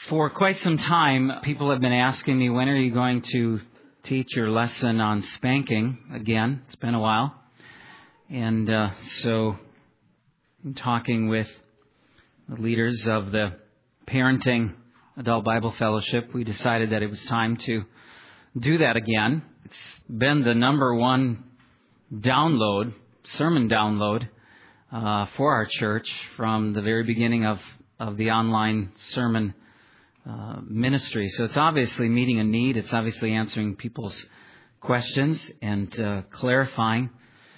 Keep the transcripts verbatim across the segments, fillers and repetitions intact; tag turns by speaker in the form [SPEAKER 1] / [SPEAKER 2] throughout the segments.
[SPEAKER 1] For quite some time, people have been asking me, when are you going to teach your lesson on spanking again? It's been a while. And uh, so, in talking with the leaders of the Parenting Adult Bible Fellowship, we decided that it was time to do that again. It's been the number one download, sermon download, uh, for our church from the very beginning of, of the online sermon Uh, ministry. So it's obviously meeting a need. It's obviously answering people's questions and uh, clarifying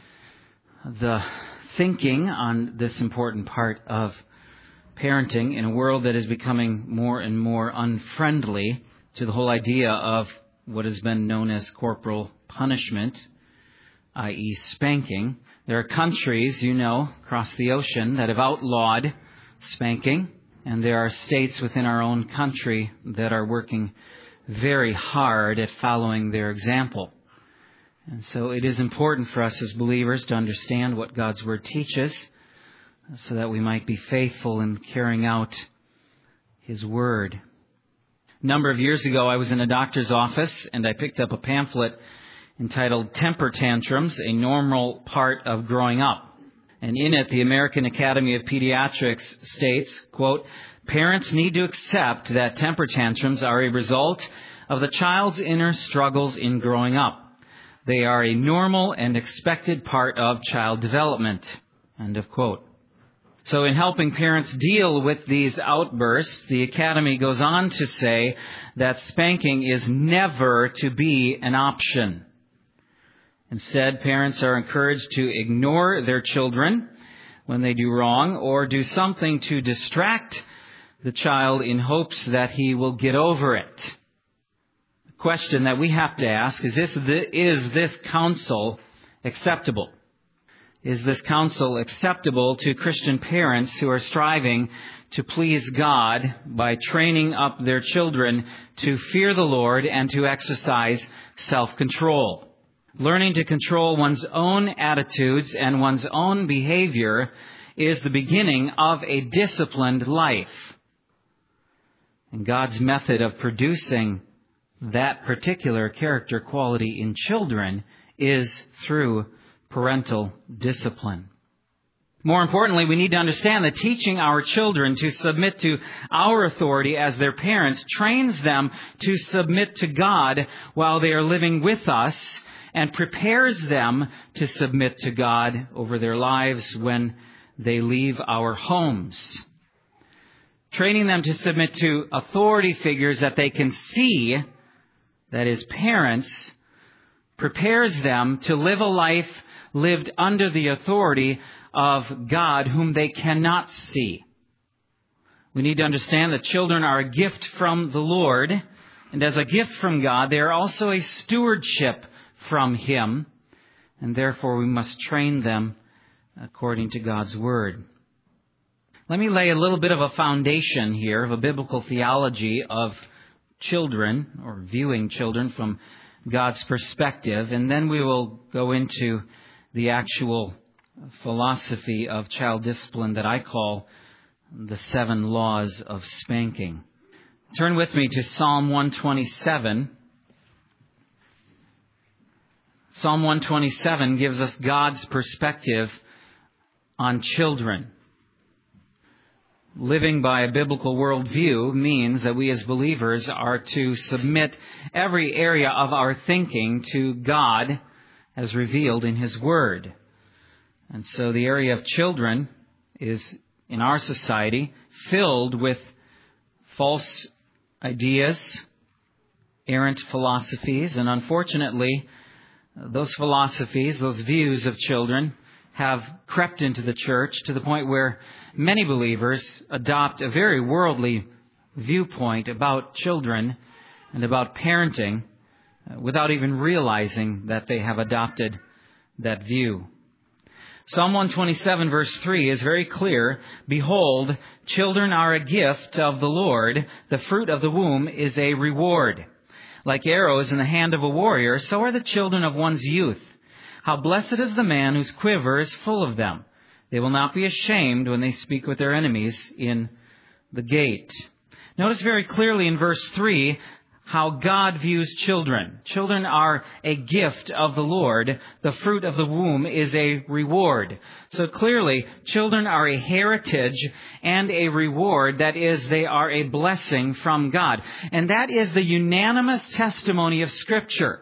[SPEAKER 1] the thinking on this important part of parenting in a world that is becoming more and more unfriendly to the whole idea of what has been known as corporal punishment, that is spanking. There are countries, you know, across the ocean that have outlawed spanking. And there are states within our own country that are working very hard at following their example. And so it is important for us as believers to understand what God's Word teaches so that we might be faithful in carrying out His Word. A number of years ago, I was in a doctor's office and I picked up a pamphlet entitled Temper Tantrums, a Normal Part of Growing Up. And in it, the American Academy of Pediatrics states, quote, "Parents need to accept that temper tantrums are a result of the child's inner struggles in growing up. They are a normal and expected part of child development." End of quote. So in helping parents deal with these outbursts, the Academy goes on to say that spanking is never to be an option. Instead, parents are encouraged to ignore their children when they do wrong or do something to distract the child in hopes that he will get over it. The question that we have to ask is this, is this counsel acceptable? Is this counsel acceptable to Christian parents who are striving to please God by training up their children to fear the Lord and to exercise self-control? Learning to control one's own attitudes and one's own behavior is the beginning of a disciplined life. And God's method of producing that particular character quality in children is through parental discipline. More importantly, we need to understand that teaching our children to submit to our authority as their parents trains them to submit to God while they are living with us, and prepares them to submit to God over their lives when they leave our homes. Training them to submit to authority figures that they can see, that is, parents, prepares them to live a life lived under the authority of God whom they cannot see. We need to understand that children are a gift from the Lord, and as a gift from God, they are also a stewardship from Him, and therefore we must train them according to God's Word. Let me lay a little bit of a foundation here of a biblical theology of children, or viewing children from God's perspective, and then we will go into the actual philosophy of child discipline that I call the seven laws of spanking. Turn with me to Psalm one twenty-seven. Psalm one twenty-seven gives us God's perspective on children. Living by a biblical worldview means that we as believers are to submit every area of our thinking to God as revealed in His Word. And so the area of children is, in our society, filled with false ideas, errant philosophies, and unfortunately, those philosophies, those views of children have crept into the church to the point where many believers adopt a very worldly viewpoint about children and about parenting without even realizing that they have adopted that view. Psalm one twenty-seven verse three is very clear. "Behold, children are a gift of the Lord. The fruit of the womb is a reward. Like arrows in the hand of a warrior, so are the children of one's youth. How blessed is the man whose quiver is full of them. They will not be ashamed when they speak with their enemies in the gate." Notice very clearly in verse three how God views children. Children are a gift of the Lord. The fruit of the womb is a reward. So clearly, children are a heritage and a reward. That is, they are a blessing from God. And that is the unanimous testimony of Scripture.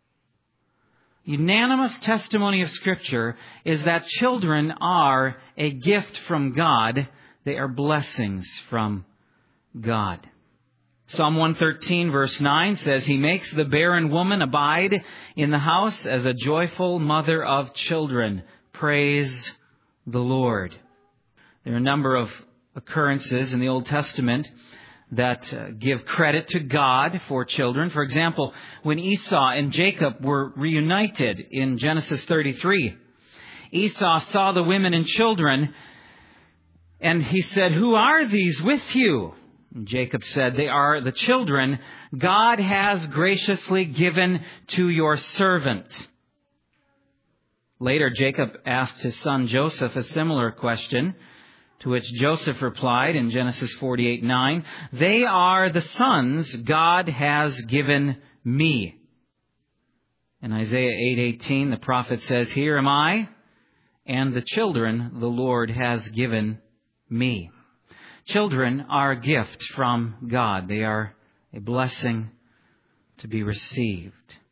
[SPEAKER 1] Unanimous testimony of Scripture is that children are a gift from God. They are blessings from God. Psalm one thirteen verse nine says, He makes the barren woman abide in the house as a joyful mother of children. Praise the Lord. There are a number of occurrences in the Old Testament that uh, give credit to God for children. For example, when Esau and Jacob were reunited in Genesis thirty-three, Esau saw the women and children, and he said, Who are these with you? And Jacob said, They are the children God has graciously given to your servant. Later, Jacob asked his son Joseph a similar question, to which Joseph replied in Genesis forty-eight nine, They are the sons God has given me. In Isaiah eight eighteen, the prophet says, Here am I, and the children the Lord has given me. Children are a gift from God. They are a blessing to be received.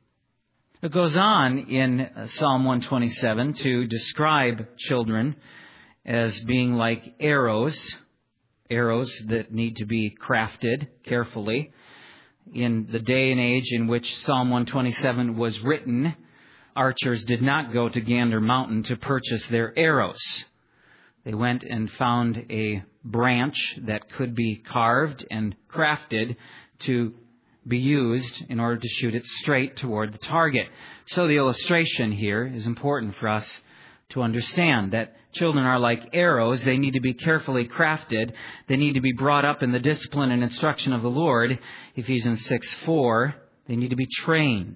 [SPEAKER 1] It goes on in Psalm one twenty-seven to describe children as being like arrows, arrows that need to be crafted carefully. In the day and age in which Psalm one twenty-seven was written, archers did not go to Gander Mountain to purchase their arrows. They went and found a branch that could be carved and crafted to be used in order to shoot it straight toward the target. So the illustration here is important for us to understand that children are like arrows. They need to be carefully crafted. They need to be brought up in the discipline and instruction of the Lord. Ephesians six four, they need to be trained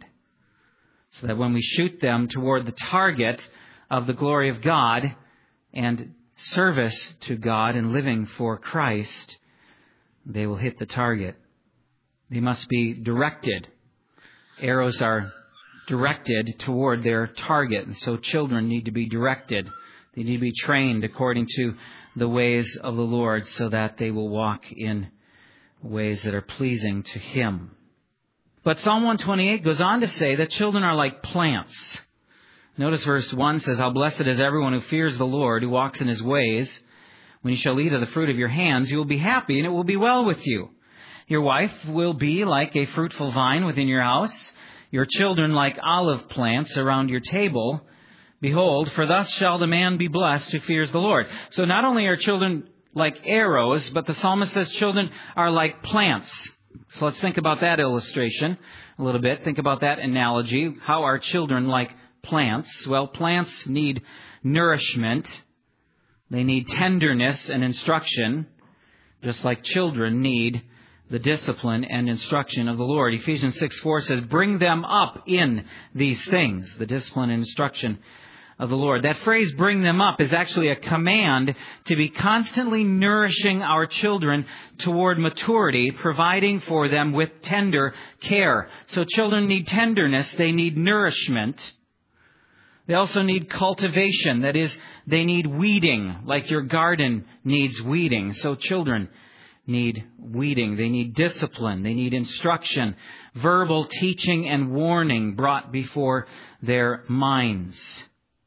[SPEAKER 1] so that when we shoot them toward the target of the glory of God and service to God and living for Christ, they will hit the target. They must be directed. Arrows are directed toward their target, and so children need to be directed. They need to be trained according to the ways of the Lord so that they will walk in ways that are pleasing to Him. But Psalm one twenty-eight goes on to say that children are like plants. Notice verse one says, How blessed is everyone who fears the Lord, who walks in His ways. When you shall eat of the fruit of your hands, you will be happy, and it will be well with you. Your wife will be like a fruitful vine within your house, your children like olive plants around your table. Behold, for thus shall the man be blessed who fears the Lord. So not only are children like arrows, but the psalmist says children are like plants. So let's think about that illustration a little bit. Think about that analogy. How are children like plants? Well, plants need nourishment. They need tenderness and instruction, just like children need the discipline and instruction of the Lord. Ephesians six four says, Bring them up in these things, the discipline and instruction of the Lord. That phrase, bring them up, is actually a command to be constantly nourishing our children toward maturity, providing for them with tender care. So children need tenderness, they need nourishment. They also need cultivation. That is, they need weeding, like your garden needs weeding. So children need weeding. They need discipline. They need instruction, verbal teaching and warning brought before their minds.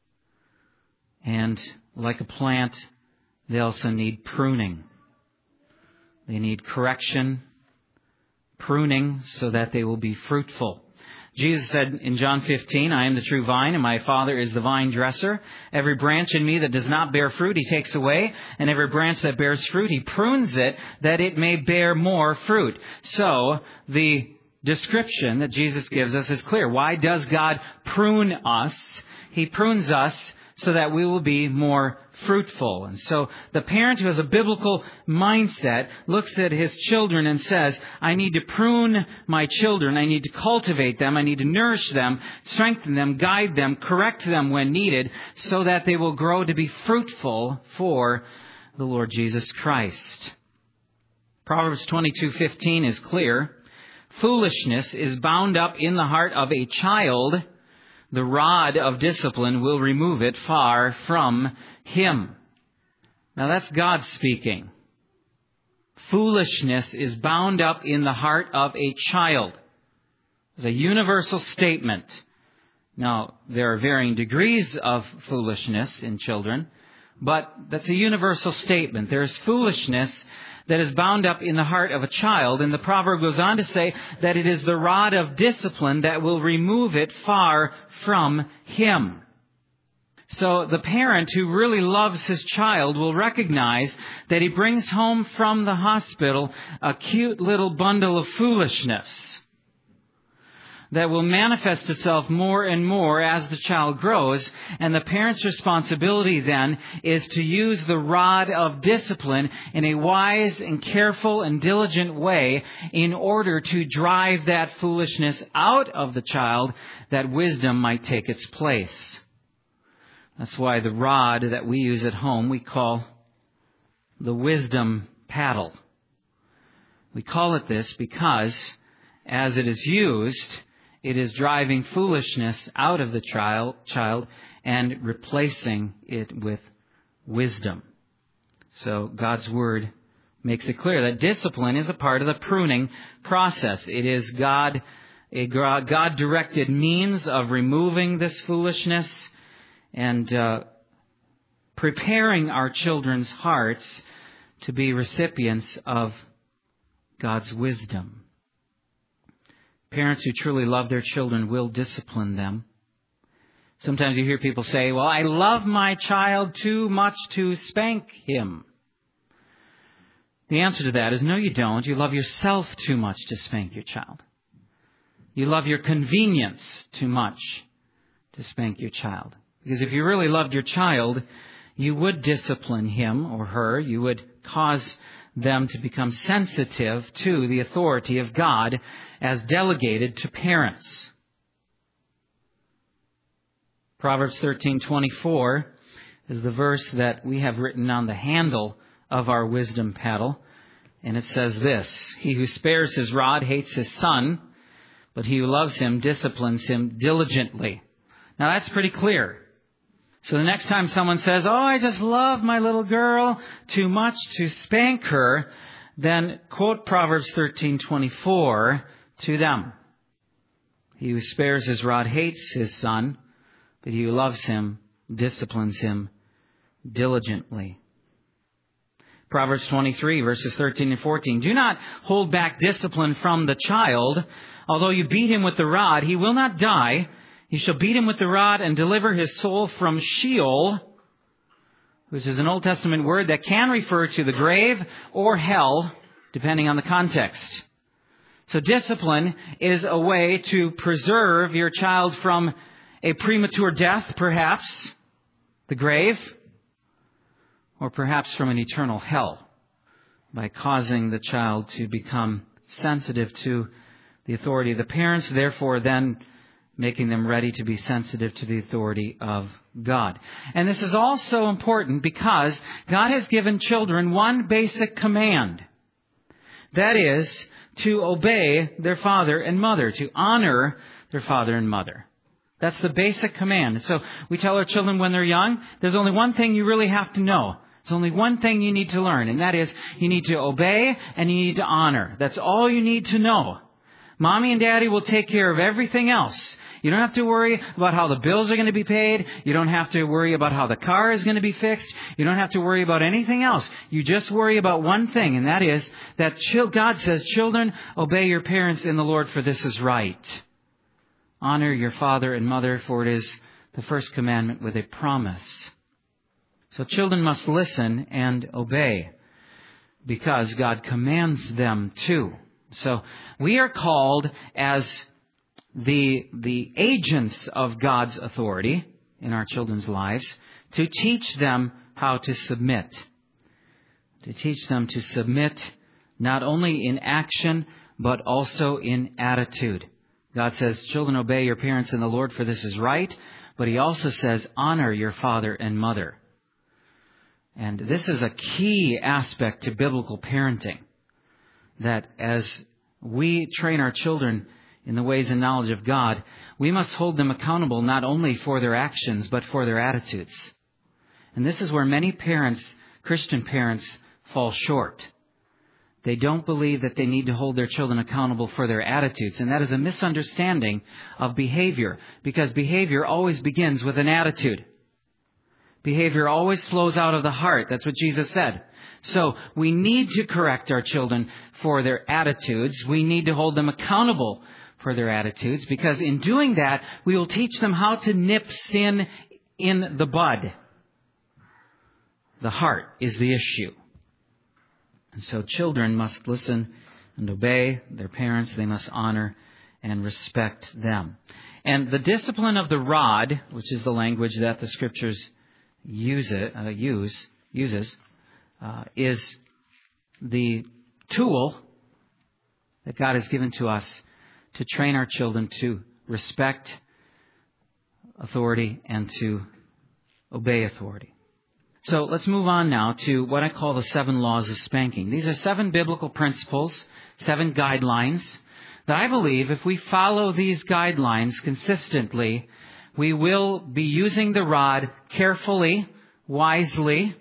[SPEAKER 1] And like a plant, they also need pruning. They need correction, pruning, so that they will be fruitful. Jesus said in John fifteen, I am the true vine, and my Father is the vine dresser. Every branch in me that does not bear fruit, He takes away. And every branch that bears fruit, He prunes it, that it may bear more fruit. So, the description that Jesus gives us is clear. Why does God prune us? He prunes us so that we will be more fruitful. And so the parent who has a biblical mindset looks at his children and says, I need to prune my children. I need to cultivate them. I need to nourish them, strengthen them, guide them, correct them when needed, so that they will grow to be fruitful for the Lord Jesus Christ. Proverbs twenty-two fifteen is clear. Foolishness is bound up in the heart of a child. The rod of discipline will remove it far from him. Now that's God speaking. Foolishness is bound up in the heart of a child. It's a universal statement. Now, there are varying degrees of foolishness in children, but that's a universal statement. There is foolishness that is bound up in the heart of a child, and the proverb goes on to say that it is the rod of discipline that will remove it far from him. So the parent who really loves his child will recognize that he brings home from the hospital a cute little bundle of foolishness that will manifest itself more and more as the child grows. And the parent's responsibility then is to use the rod of discipline in a wise and careful and diligent way in order to drive that foolishness out of the child, that wisdom might take its place. That's why the rod that we use at home we call the wisdom paddle. We call it this because as it is used, it is driving foolishness out of the child, child and replacing it with wisdom. So God's Word makes it clear that discipline is a part of the pruning process. It is God, a God-directed means of removing this foolishness and uh, preparing our children's hearts to be recipients of God's wisdom. Parents who truly love their children will discipline them. Sometimes you hear people say, well, I love my child too much to spank him. The answer to that is no, you don't. You love yourself too much to spank your child. You love your convenience too much to spank your child. Because if you really loved your child, you would discipline him or her. You would cause them to become sensitive to the authority of God as delegated to parents. Proverbs thirteen twenty-four is the verse that we have written on the handle of our wisdom paddle. And it says this: He who spares his rod hates his son, but he who loves him disciplines him diligently. Now that's pretty clear. So the next time someone says, oh, I just love my little girl too much to spank her, then quote Proverbs thirteen twenty-four to them. He who spares his rod hates his son, but he who loves him disciplines him diligently. Proverbs twenty-three, verses thirteen and fourteen. Do not hold back discipline from the child. Although you beat him with the rod, he will not die. You shall beat him with the rod and deliver his soul from Sheol, which is an Old Testament word that can refer to the grave or hell, depending on the context. So discipline is a way to preserve your child from a premature death, perhaps, the grave, or perhaps from an eternal hell, by causing the child to become sensitive to the authority of the parents, therefore then making them ready to be sensitive to the authority of God. And this is also important because God has given children one basic command. That is to obey their father and mother, to honor their father and mother. That's the basic command. So we tell our children when they're young, there's only one thing you really have to know. There's only one thing you need to learn, and that is you need to obey and you need to honor. That's all you need to know. Mommy and Daddy will take care of everything else. You don't have to worry about how the bills are going to be paid. You don't have to worry about how the car is going to be fixed. You don't have to worry about anything else. You just worry about one thing, and that is that God says, children, obey your parents in the Lord, for this is right. Honor your father and mother, for it is the first commandment with a promise. So children must listen and obey because God commands them to. So we are called as the the agents of God's authority in our children's lives to teach them how to submit. To teach them to submit not only in action but also in attitude. God says, children, obey your parents in the Lord, for this is right. But He also says, honor your father and mother. And this is a key aspect to biblical parenting. that as we train our children in the ways and knowledge of God, we must hold them accountable not only for their actions, but for their attitudes. And this is where many parents, Christian parents, fall short. They don't believe that they need to hold their children accountable for their attitudes. And that is a misunderstanding of behavior, because behavior always begins with an attitude. Behavior always flows out of the heart. That's what Jesus said. So we need to correct our children for their attitudes. We need to hold them accountable for their attitudes, because in doing that, we will teach them how to nip sin in the bud. The heart is the issue. And so children must listen and obey their parents. They must honor and respect them. And the discipline of the rod, which is the language that the Scriptures use it, uh, use uses, uh, is the tool that God has given to us to train our children to respect authority and to obey authority. So let's move on now to what I call the seven laws of spanking. These are seven biblical principles, seven guidelines that I believe if we follow these guidelines consistently, we will be using the rod carefully, wisely,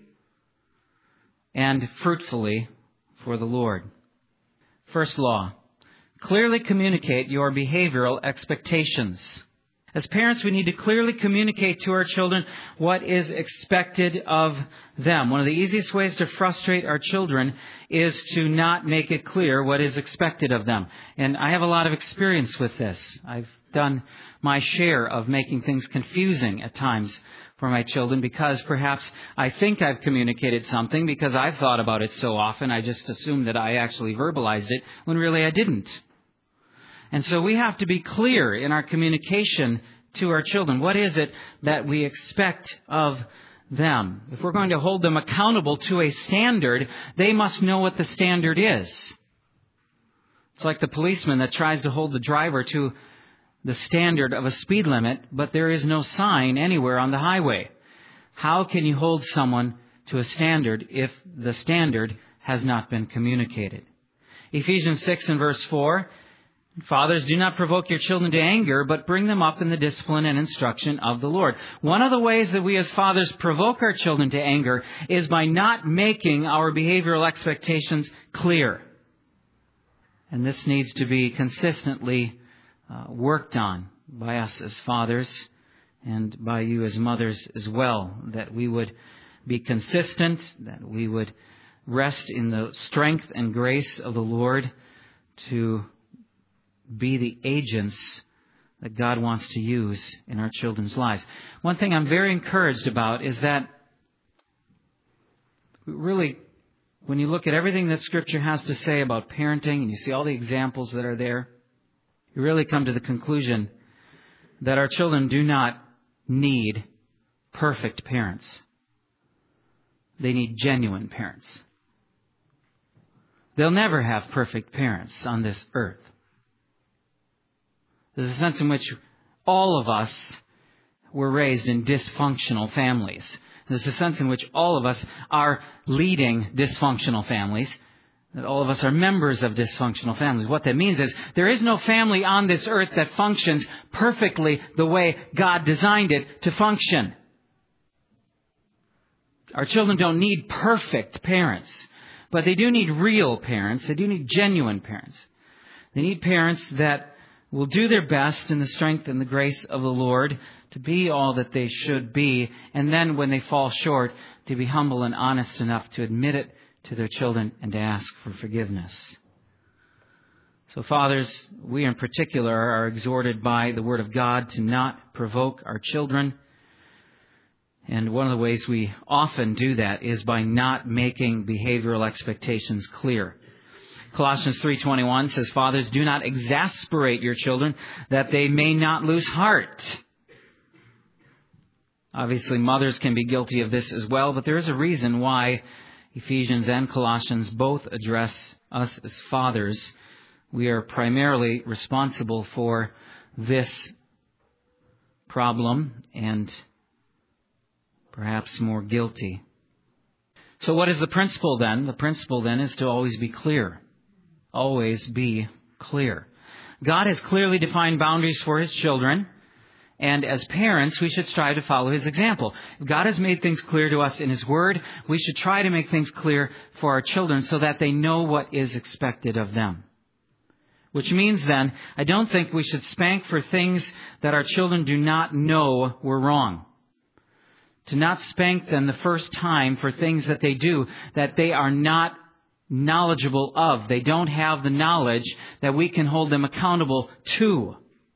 [SPEAKER 1] and fruitfully for the Lord. First law, clearly communicate your behavioral expectations. As parents, we need to clearly communicate to our children what is expected of them. One of the easiest ways to frustrate our children is to not make it clear what is expected of them. And I have a lot of experience with this. I've done my share of making things confusing at times for my children because perhaps I think I've communicated something because I've thought about it so often. I just assumed that I actually verbalized it when really I didn't. And so we have to be clear in our communication to our children. What is it that we expect of them? If we're going to hold them accountable to a standard, they must know what the standard is. It's like the policeman that tries to hold the driver to the standard of a speed limit, but there is no sign anywhere on the highway. How can you hold someone to a standard if the standard has not been communicated? Ephesians six and verse four, fathers, do not provoke your children to anger, but bring them up in the discipline and instruction of the Lord. One of the ways that we as fathers provoke our children to anger is by not making our behavioral expectations clear. And this needs to be consistently uh, worked on by us as fathers and by you as mothers as well, that we would be consistent, that we would rest in the strength and grace of the Lord to be the agents that God wants to use in our children's lives. One thing I'm very encouraged about is that really, when you look at everything that Scripture has to say about parenting and you see all the examples that are there, you really come to the conclusion that our children do not need perfect parents. They need genuine parents. They'll never have perfect parents on this earth. There's a sense in which all of us were raised in dysfunctional families. There's a sense in which all of us are leading dysfunctional families. That all of us are members of dysfunctional families. What that means is there is no family on this earth that functions perfectly the way God designed it to function. Our children don't need perfect parents, but they do need real parents. They do need genuine parents. They need parents that will do their best in the strength and the grace of the Lord to be all that they should be. And then when they fall short, to be humble and honest enough to admit it to their children and to ask for forgiveness. So fathers, we in particular are exhorted by the Word of God to not provoke our children. And one of the ways we often do that is by not making behavioral expectations clear. Colossians three twenty-one says, fathers, do not exasperate your children that they may not lose heart. Obviously, mothers can be guilty of this as well, but there is a reason why Ephesians and Colossians both address us as fathers. We are primarily responsible for this problem and perhaps more guilty. So what is the principle then? The principle then is to always be clear. always be clear. God has clearly defined boundaries for His children, and as parents, we should strive to follow His example. If God has made things clear to us in His Word, we should try to make things clear for our children so that they know what is expected of them. Which means then, I don't think we should spank for things that our children do not know were wrong. To not spank them the first time for things that they do that they are not knowledgeable of. They don't have the knowledge that we can hold them accountable to.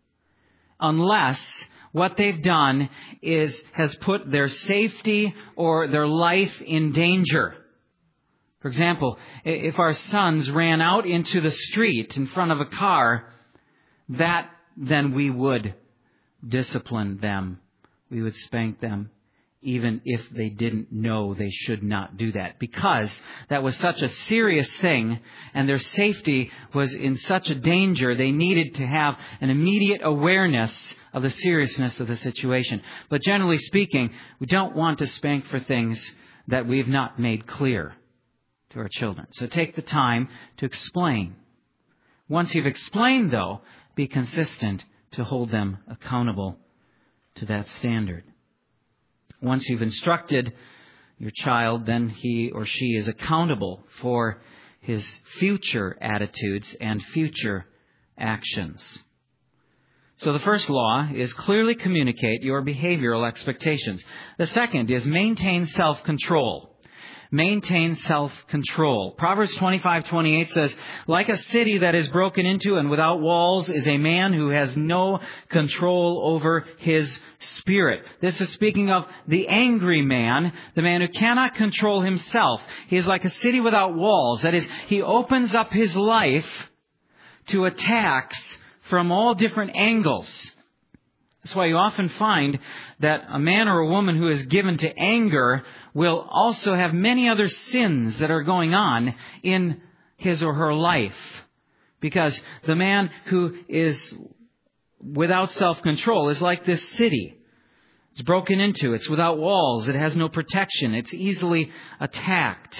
[SPEAKER 1] Unless what they've done is has put their safety or their life in danger. For example, if our sons ran out into the street in front of a car, that then we would discipline them. We would spank them, even if they didn't know they should not do that. Because that was such a serious thing, and their safety was in such a danger, they needed to have an immediate awareness of the seriousness of the situation. But generally speaking, we don't want to spank for things that we've not made clear to our children. So take the time to explain. Once you've explained, though, be consistent to hold them accountable to that standard. Once you've instructed your child, then he or she is accountable for his future attitudes and future actions. So the first law is clearly communicate your behavioral expectations. The second is maintain self-control. Maintain self-control. Proverbs twenty-five twenty-eight says, like a city that is broken into and without walls is a man who has no control over his spirit. This is speaking of the angry man, the man who cannot control himself. He is like a city without walls. That is, he opens up his life to attacks from all different angles. That's why you often find that a man or a woman who is given to anger will also have many other sins that are going on in his or her life. Because the man who is without self-control is like this city. It's broken into. It's without walls. It has no protection. It's easily attacked.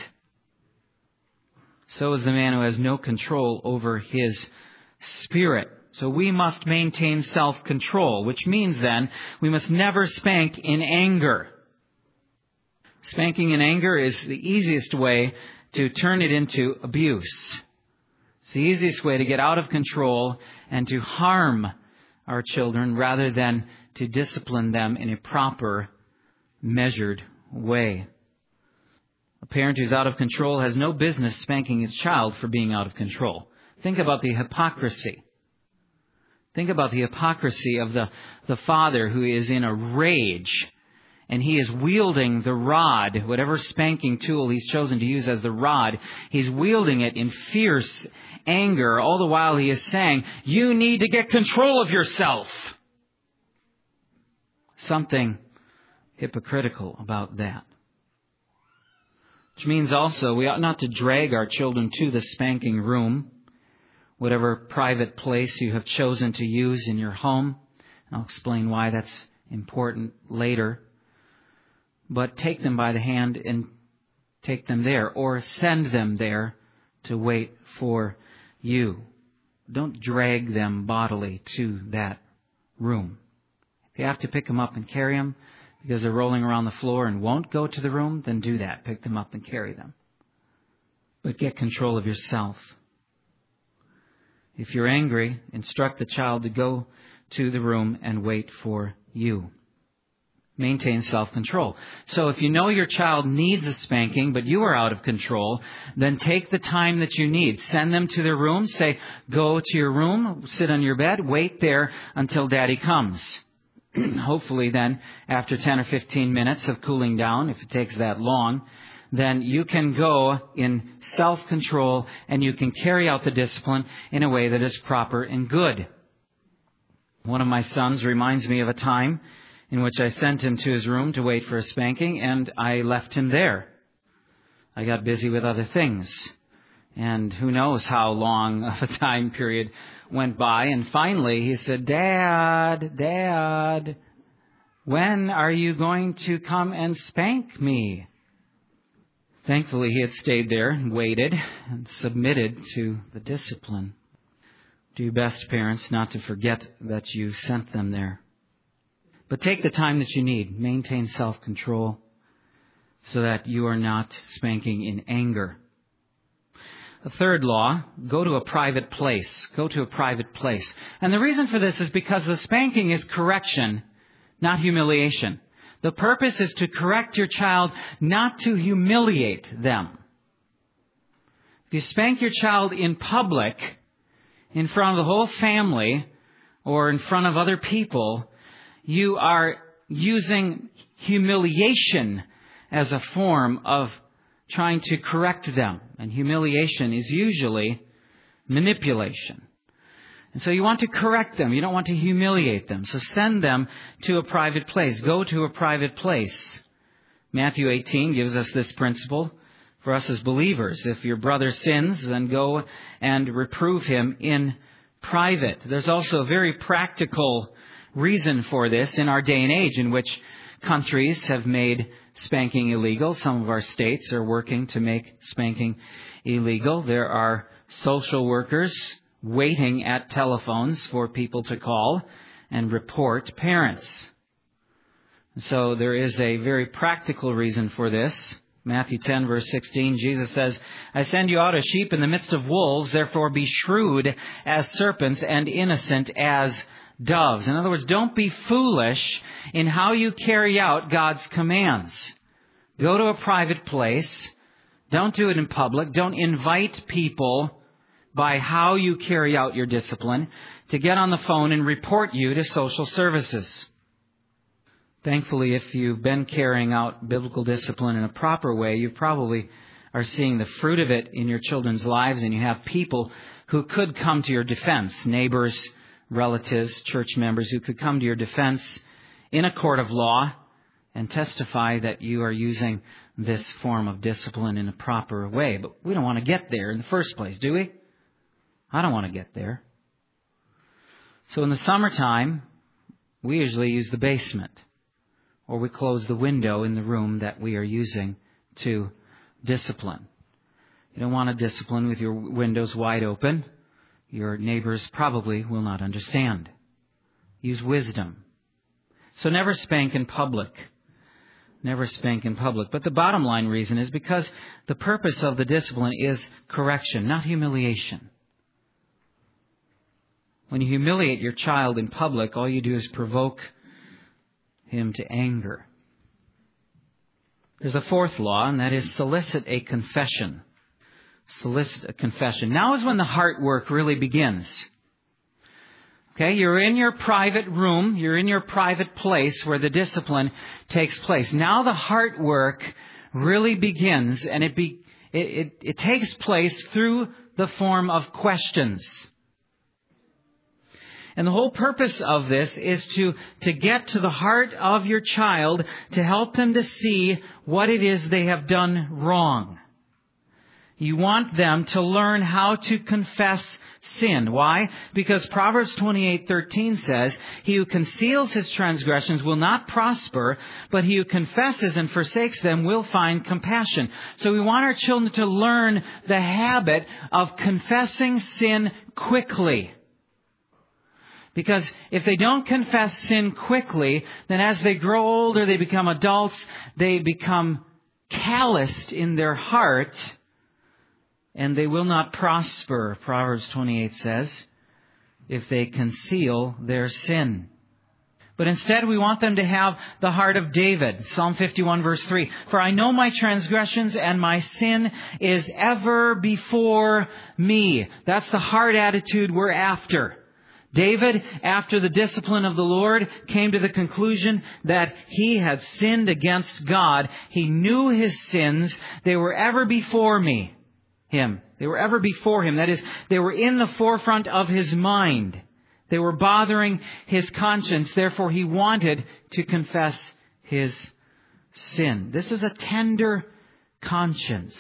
[SPEAKER 1] So is the man who has no control over his spirit. So we must maintain self-control, which means then we must never spank in anger. Spanking in anger is the easiest way to turn it into abuse. It's the easiest way to get out of control and to harm our children rather than to discipline them in a proper, measured way. A parent who's out of control has no business spanking his child for being out of control. Think about the hypocrisy. Think about the hypocrisy of the, the father who is in a rage and he is wielding the rod, whatever spanking tool he's chosen to use as the rod. He's wielding it in fierce anger, all the while he is saying, you need to get control of yourself. Something hypocritical about that. Which means also we ought not to drag our children to the spanking room, whatever private place you have chosen to use in your home. And I'll explain why that's important later. But take them by the hand and take them there, or send them there to wait for you. Don't drag them bodily to that room. If you have to pick them up and carry them because they're rolling around the floor and won't go to the room, then do that. Pick them up and carry them. But get control of yourself. If you're angry, instruct the child to go to the room and wait for you. Maintain self-control. So if you know your child needs a spanking, but you are out of control, then take the time that you need. Send them to their room. Say, go to your room, sit on your bed, wait there until Daddy comes. Hopefully then, after ten or fifteen minutes of cooling down, if it takes that long, then you can go in self-control and you can carry out the discipline in a way that is proper and good. One of my sons reminds me of a time in which I sent him to his room to wait for a spanking, and I left him there. I got busy with other things. And who knows how long of a time period went by. And finally he said, Dad, Dad, when are you going to come and spank me? Thankfully, he had stayed there and waited and submitted to the discipline. Do your best, parents, not to forget that you sent them there. But take the time that you need. Maintain self-control so that you are not spanking in anger. The third law, go to a private place. Go to a private place. And the reason for this is because the spanking is correction, not humiliation. The purpose is to correct your child, not to humiliate them. If you spank your child in public, in front of the whole family, or in front of other people, you are using humiliation as a form of trying to correct them. And humiliation is usually manipulation. And so you want to correct them. You don't want to humiliate them. So send them to a private place. Go to a private place. Matthew eighteen gives us this principle for us as believers. If your brother sins, then go and reprove him in private. There's also a very practical reason for this in our day and age in which countries have made spanking illegal. Some of our states are working to make spanking illegal. There are social workers waiting at telephones for people to call and report parents. So there is a very practical reason for this. Matthew ten, verse sixteen, Jesus says, I send you out as sheep in the midst of wolves, therefore be shrewd as serpents and innocent as doves. In other words, don't be foolish in how you carry out God's commands. Go to a private place. Don't do it in public. Don't invite people by how you carry out your discipline to get on the phone and report you to social services. Thankfully, if you've been carrying out biblical discipline in a proper way, you probably are seeing the fruit of it in your children's lives, and you have people who could come to your defense, neighbors, relatives, church members who could come to your defense in a court of law and testify that you are using this form of discipline in a proper way. But we don't want to get there in the first place, do we? I don't want to get there. So in the summertime, we usually use the basement, or we close the window in the room that we are using to discipline. You don't want to discipline with your windows wide open. Your neighbors probably will not understand. Use wisdom. So never spank in public. Never spank in public. But the bottom line reason is because the purpose of the discipline is correction, not humiliation. When you humiliate your child in public, all you do is provoke him to anger. There's a fourth law, and that is solicit a confession. Solicit a confession. Now is when the heart work really begins. Okay, you're in your private room, you're in your private place where the discipline takes place. Now the heart work really begins, and it be it, it, it takes place through the form of questions. And the whole purpose of this is to, to get to the heart of your child, to help them to see what it is they have done wrong. You want them to learn how to confess sin. Why? Because Proverbs twenty-eight thirteen says, he who conceals his transgressions will not prosper, but he who confesses and forsakes them will find compassion. So we want our children to learn the habit of confessing sin quickly. Because if they don't confess sin quickly, then as they grow older, they become adults, they become calloused in their hearts, and they will not prosper, Proverbs twenty-eight says, if they conceal their sin. But instead, we want them to have the heart of David. Psalm fifty-one, verse three. For I know my transgressions and my sin is ever before me. That's the heart attitude we're after. David, after the discipline of the Lord, came to the conclusion that he had sinned against God. He knew his sins. They were ever before me. Him. They were ever before him. That is, they were in the forefront of his mind. They were bothering his conscience. Therefore, he wanted to confess his sin. This is a tender conscience.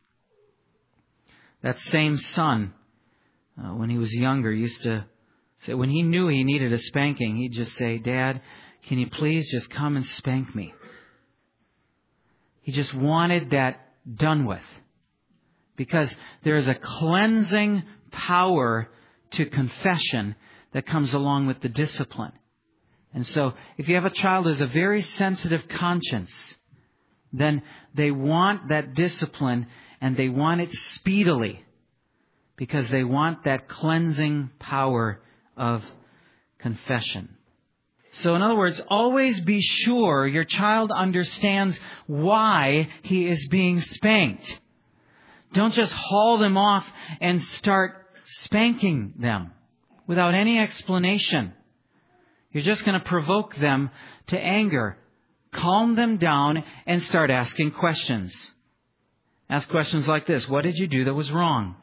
[SPEAKER 1] That same son, uh, when he was younger, used to say, when he knew he needed a spanking, he'd just say, Dad, can you please just come and spank me? He just wanted that done with. Because there is a cleansing power to confession that comes along with the discipline. And so if you have a child who has a very sensitive conscience, then they want that discipline and they want it speedily because they want that cleansing power of confession. So in other words, always be sure your child understands why he is being spanked. Don't just haul them off and start spanking them without any explanation. You're just going to provoke them to anger. Calm them down and start asking questions. Ask questions like this. What did you do that was wrong?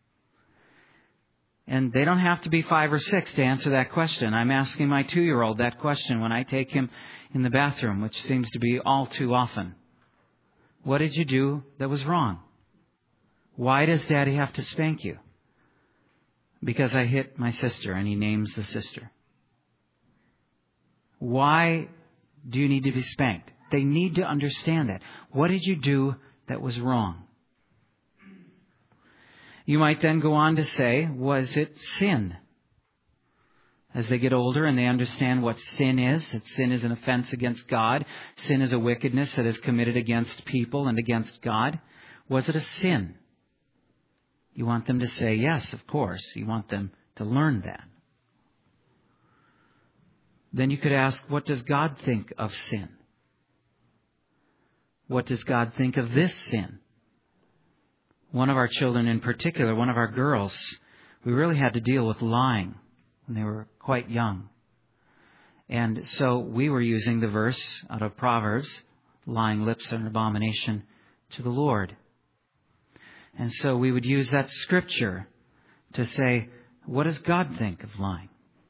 [SPEAKER 1] And they don't have to be five or six to answer that question. I'm asking my two-year-old that question when I take him in the bathroom, which seems to be all too often. What did you do that was wrong? Why does Daddy have to spank you? Because I hit my sister, and he names the sister. Why do you need to be spanked? They need to understand that. What did you do that was wrong? You might then go on to say, was it sin? As they get older and they understand what sin is, that sin is an offense against God. Sin is a wickedness that is committed against people and against God. Was it a sin? You want them to say, yes, of course. You want them to learn that. Then you could ask, what does God think of sin? What does God think of this sin? One of our children in particular, one of our girls, we really had to deal with lying when they were quite young. And so we were using the verse out of Proverbs, lying lips are an abomination to the Lord. And so we would use that scripture to say, what does God think of lying?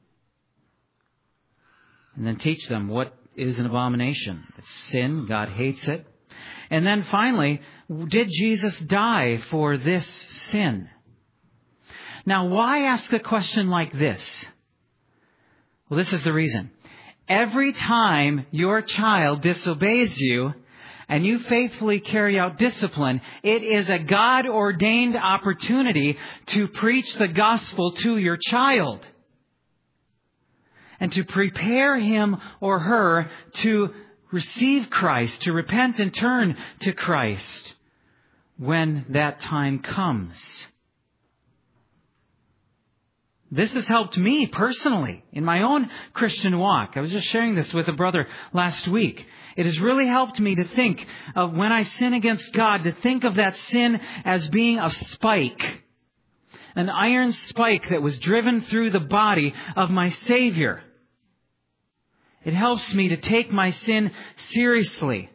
[SPEAKER 1] And then teach them what is an abomination. It's sin. God hates it. And then finally, did Jesus die for this sin? Now, why ask a question like this? Well, this is the reason. Every time your child disobeys you and you faithfully carry out discipline, it is a God-ordained opportunity to preach the gospel to your child and to prepare him or her to receive Christ, to repent and turn to Christ when that time comes. This has helped me personally in my own Christian walk. I was just sharing this with a brother last week. It has really helped me to think of when I sin against God, to think of that sin as being a spike, an iron spike that was driven through the body of my Savior. It helps me to take my sin seriously.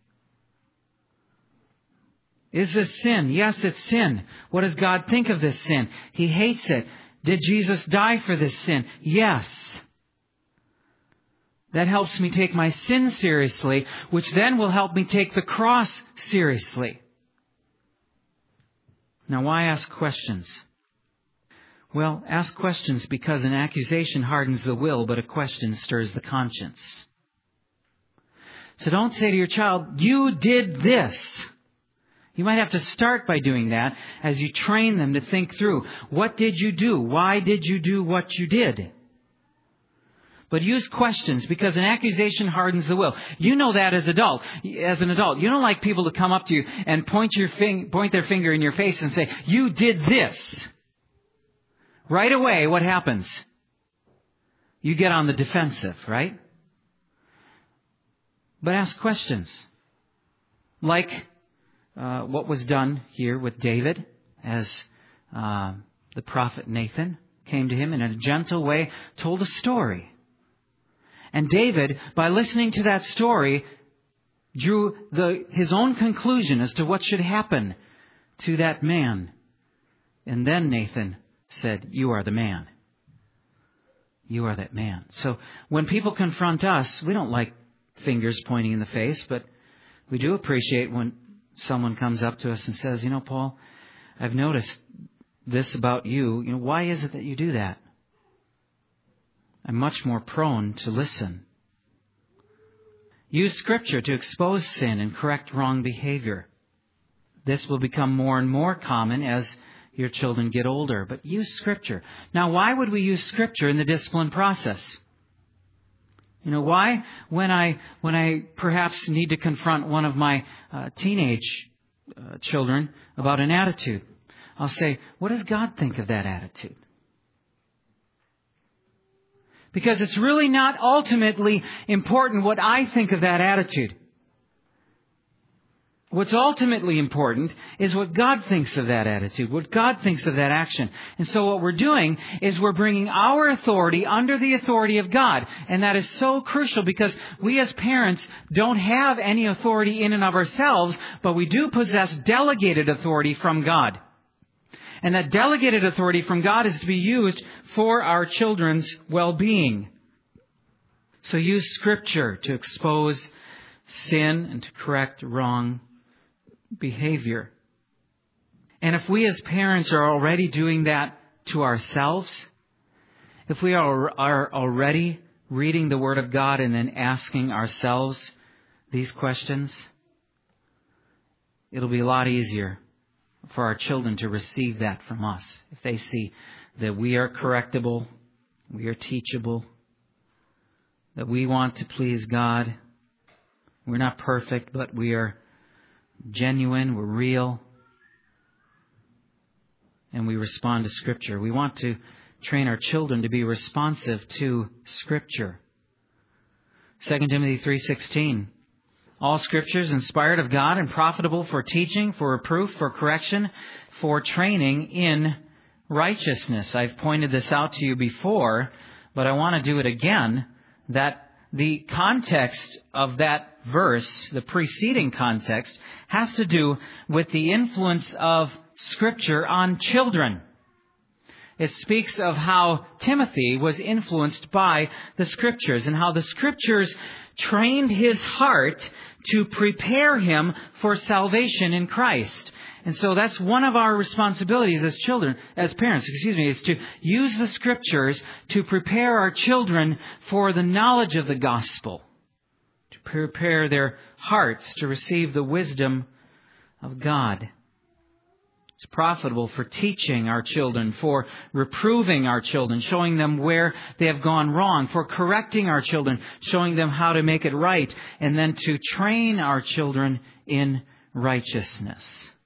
[SPEAKER 1] Is this sin? Yes, it's sin. What does God think of this sin? He hates it. Did Jesus die for this sin? Yes. That helps me take my sin seriously, which then will help me take the cross seriously. Now, why ask questions? Well, ask questions because an accusation hardens the will, but a question stirs the conscience. So don't say to your child, you did this. You might have to start by doing that as you train them to think through. What did you do? Why did you do what you did? But use questions because an accusation hardens the will. You know that as adult, as an adult. You don't like people to come up to you and point your fing- point their finger in your face and say, you did this. Right away, what happens? You get on the defensive, right? But ask questions. Like uh, what was done here with David as uh, the prophet Nathan came to him in a gentle way, told a story. And David, by listening to that story, drew the, his own conclusion as to what should happen to that man. And then Nathan said, you are the man. You are that man. So when people confront us, we don't like fingers pointing in the face, but we do appreciate when someone comes up to us and says, you know, Paul, I've noticed this about you. You know, why is it that you do that? I'm much more prone to listen. Use Scripture to expose sin and correct wrong behavior. This will become more and more common as your children get older. But use Scripture. Now, why would we use Scripture in the discipline process? You know, why? When I when I perhaps need to confront one of my uh, teenage uh, children about an attitude, I'll say, what does God think of that attitude? Because it's really not ultimately important what I think of that attitude. What's ultimately important is what God thinks of that attitude, what God thinks of that action. And so what we're doing is we're bringing our authority under the authority of God. And that is so crucial because we as parents don't have any authority in and of ourselves, but we do possess delegated authority from God. And that delegated authority from God is to be used for our children's well-being. So use Scripture to expose sin and to correct wrong behavior. And if we as parents are already doing that to ourselves, if we are, are already reading the Word of God and then asking ourselves these questions, it'll be a lot easier for our children to receive that from us. If they see that we are correctable, we are teachable, that we want to please God. We're not perfect, but we are genuine, we're real, and we respond to Scripture. We want to train our children to be responsive to Scripture. Second Timothy three sixteen. All Scripture is inspired of God and profitable for teaching, for reproof, for correction, for training in righteousness. I've pointed this out to you before, but I want to do it again, that the context of that verse, the preceding context, has to do with the influence of Scripture on children. It speaks of how Timothy was influenced by the Scriptures and how the Scriptures trained his heart to prepare him for salvation in Christ. And so that's one of our responsibilities as children, as parents, excuse me, is to use the Scriptures to prepare our children for the knowledge of the gospel, to prepare their hearts to receive the wisdom of God. It's profitable for teaching our children, for reproving our children, showing them where they have gone wrong, for correcting our children, showing them how to make it right, and then to train our children in righteousness.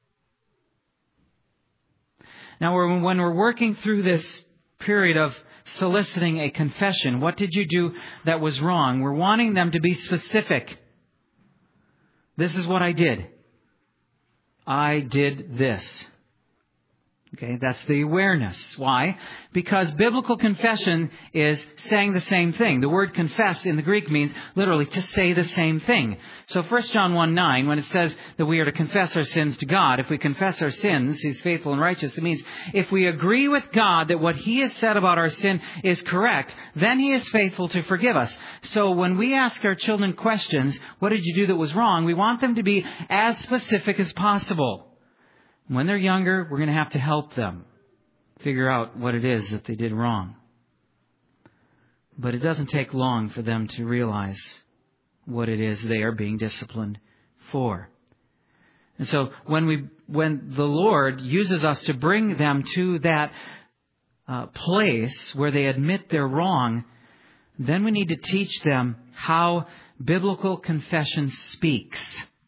[SPEAKER 1] Now, when we're working through this period of soliciting a confession, what did you do that was wrong? We're wanting them to be specific. This is what I did. I did this. Okay, that's the awareness. Why? Because biblical confession is saying the same thing. The word confess in the Greek means literally to say the same thing. So First John one nine, when it says that we are to confess our sins to God, if we confess our sins, He's faithful and righteous. It means if we agree with God that what He has said about our sin is correct, then He is faithful to forgive us. So when we ask our children questions, what did you do that was wrong? We want them to be as specific as possible. When they're younger, we're going to have to help them figure out what it is that they did wrong. But it doesn't take long for them to realize what it is they are being disciplined for. And so when we, when the Lord uses us to bring them to that uh, place where they admit they're wrong, then we need to teach them how biblical confession speaks.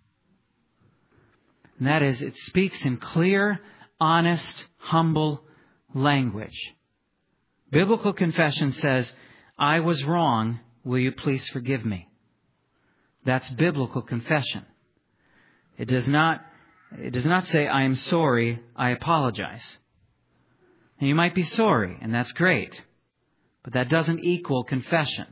[SPEAKER 1] And that is, it speaks in clear, honest, humble language. Biblical confession says, I was wrong, will you please forgive me? That's biblical confession. It does not, it does not say, I am sorry, I apologize. And you might be sorry, and that's great. But that doesn't equal confession.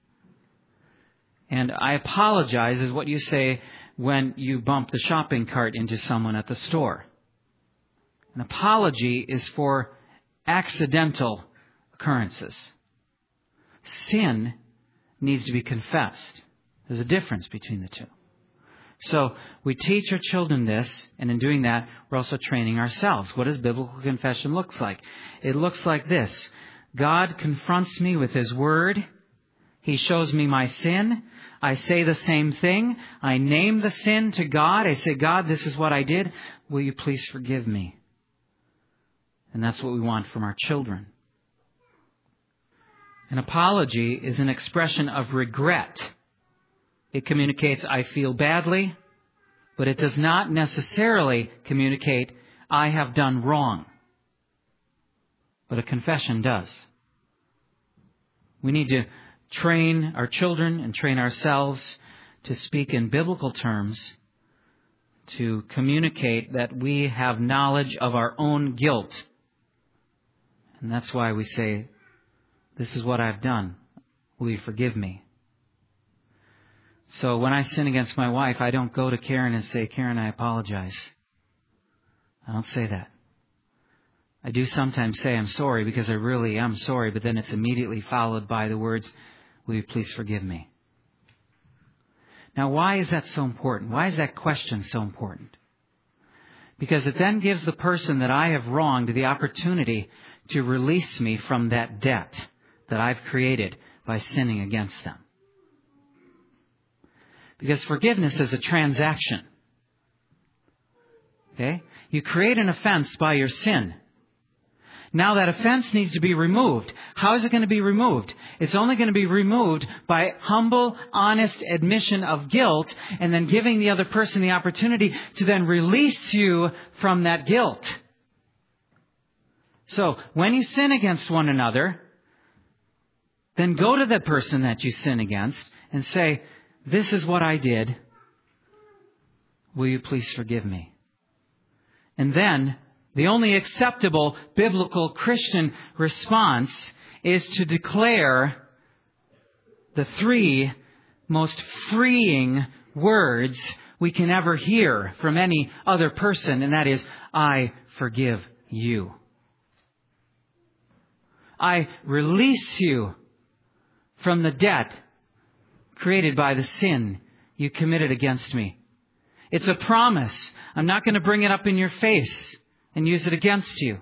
[SPEAKER 1] And I apologize is what you say when you bump the shopping cart into someone at the store. An apology is for accidental occurrences. Sin needs to be confessed. There's a difference between the two. So we teach our children this, and in doing that, we're also training ourselves. What does biblical confession look like? It looks like this. God confronts me with His Word. He shows me my sin. I say the same thing. I name the sin to God. I say, God, this is what I did. Will you please forgive me? And that's what we want from our children. An apology is an expression of regret. It communicates, I feel badly, but it does not necessarily communicate, I have done wrong. But a confession does. We need to train our children and train ourselves to speak in biblical terms, to communicate that we have knowledge of our own guilt. And that's why we say, this is what I've done. Will you forgive me? So when I sin against my wife, I don't go to Karen and say, Karen, I apologize. I don't say that. I do sometimes say I'm sorry because I really am sorry, but then it's immediately followed by the words, will you please forgive me? Now, why is that so important? Why is that question so important? Because it then gives the person that I have wronged the opportunity to release me from that debt that I've created by sinning against them. Because forgiveness is a transaction. Okay? You create an offense by your sin. Now that offense needs to be removed. How is it going to be removed? It's only going to be removed by humble, honest admission of guilt and then giving the other person the opportunity to then release you from that guilt. So, when you sin against one another, then go to the person that you sin against and say, this is what I did. Will you please forgive me? And then, the only acceptable biblical Christian response is to declare the three most freeing words we can ever hear from any other person, and that is, I forgive you. I release you from the debt created by the sin you committed against me. It's a promise. I'm not going to bring it up in your face and use it against you.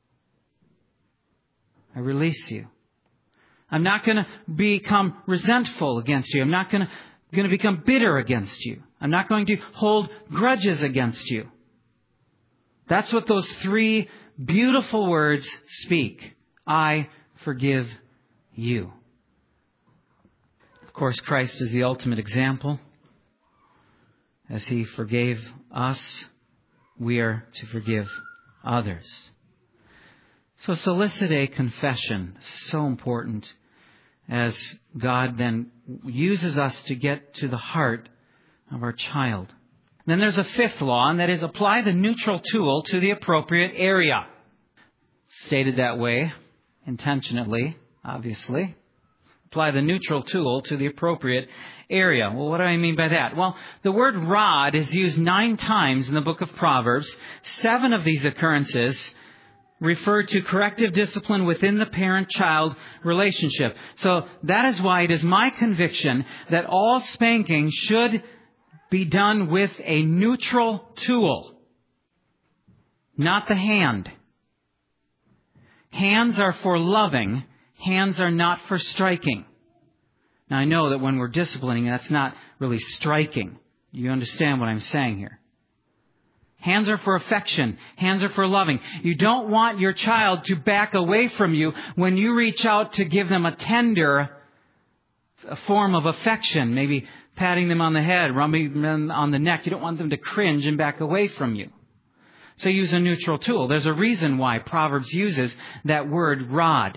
[SPEAKER 1] I release you. I'm not going to become resentful against you. I'm not going to, going to become bitter against you. I'm not going to hold grudges against you. That's what those three beautiful words speak. I forgive you. Of course, Christ is the ultimate example. As He forgave us, we are to forgive others. So solicit a confession. So important as God then uses us to get to the heart of our child. Then there's a fifth law, and that is apply the neutral tool to the appropriate area. Stated that way, intentionally, obviously. Apply the neutral tool to the appropriate area. Well, what do I mean by that? Well, the word rod is used nine times in the book of Proverbs. Seven of these occurrences refer to corrective discipline within the parent-child relationship. So that is why it is my conviction that all spanking should be done with a neutral tool, not the hand. Hands are for loving. Hands are not for striking. Now, I know that when we're disciplining, that's not really striking. You understand what I'm saying here. Hands are for affection. Hands are for loving. You don't want your child to back away from you when you reach out to give them a tender a form of affection, maybe patting them on the head, rubbing them on the neck. You don't want them to cringe and back away from you. So use a neutral tool. There's a reason why Proverbs uses that word rod.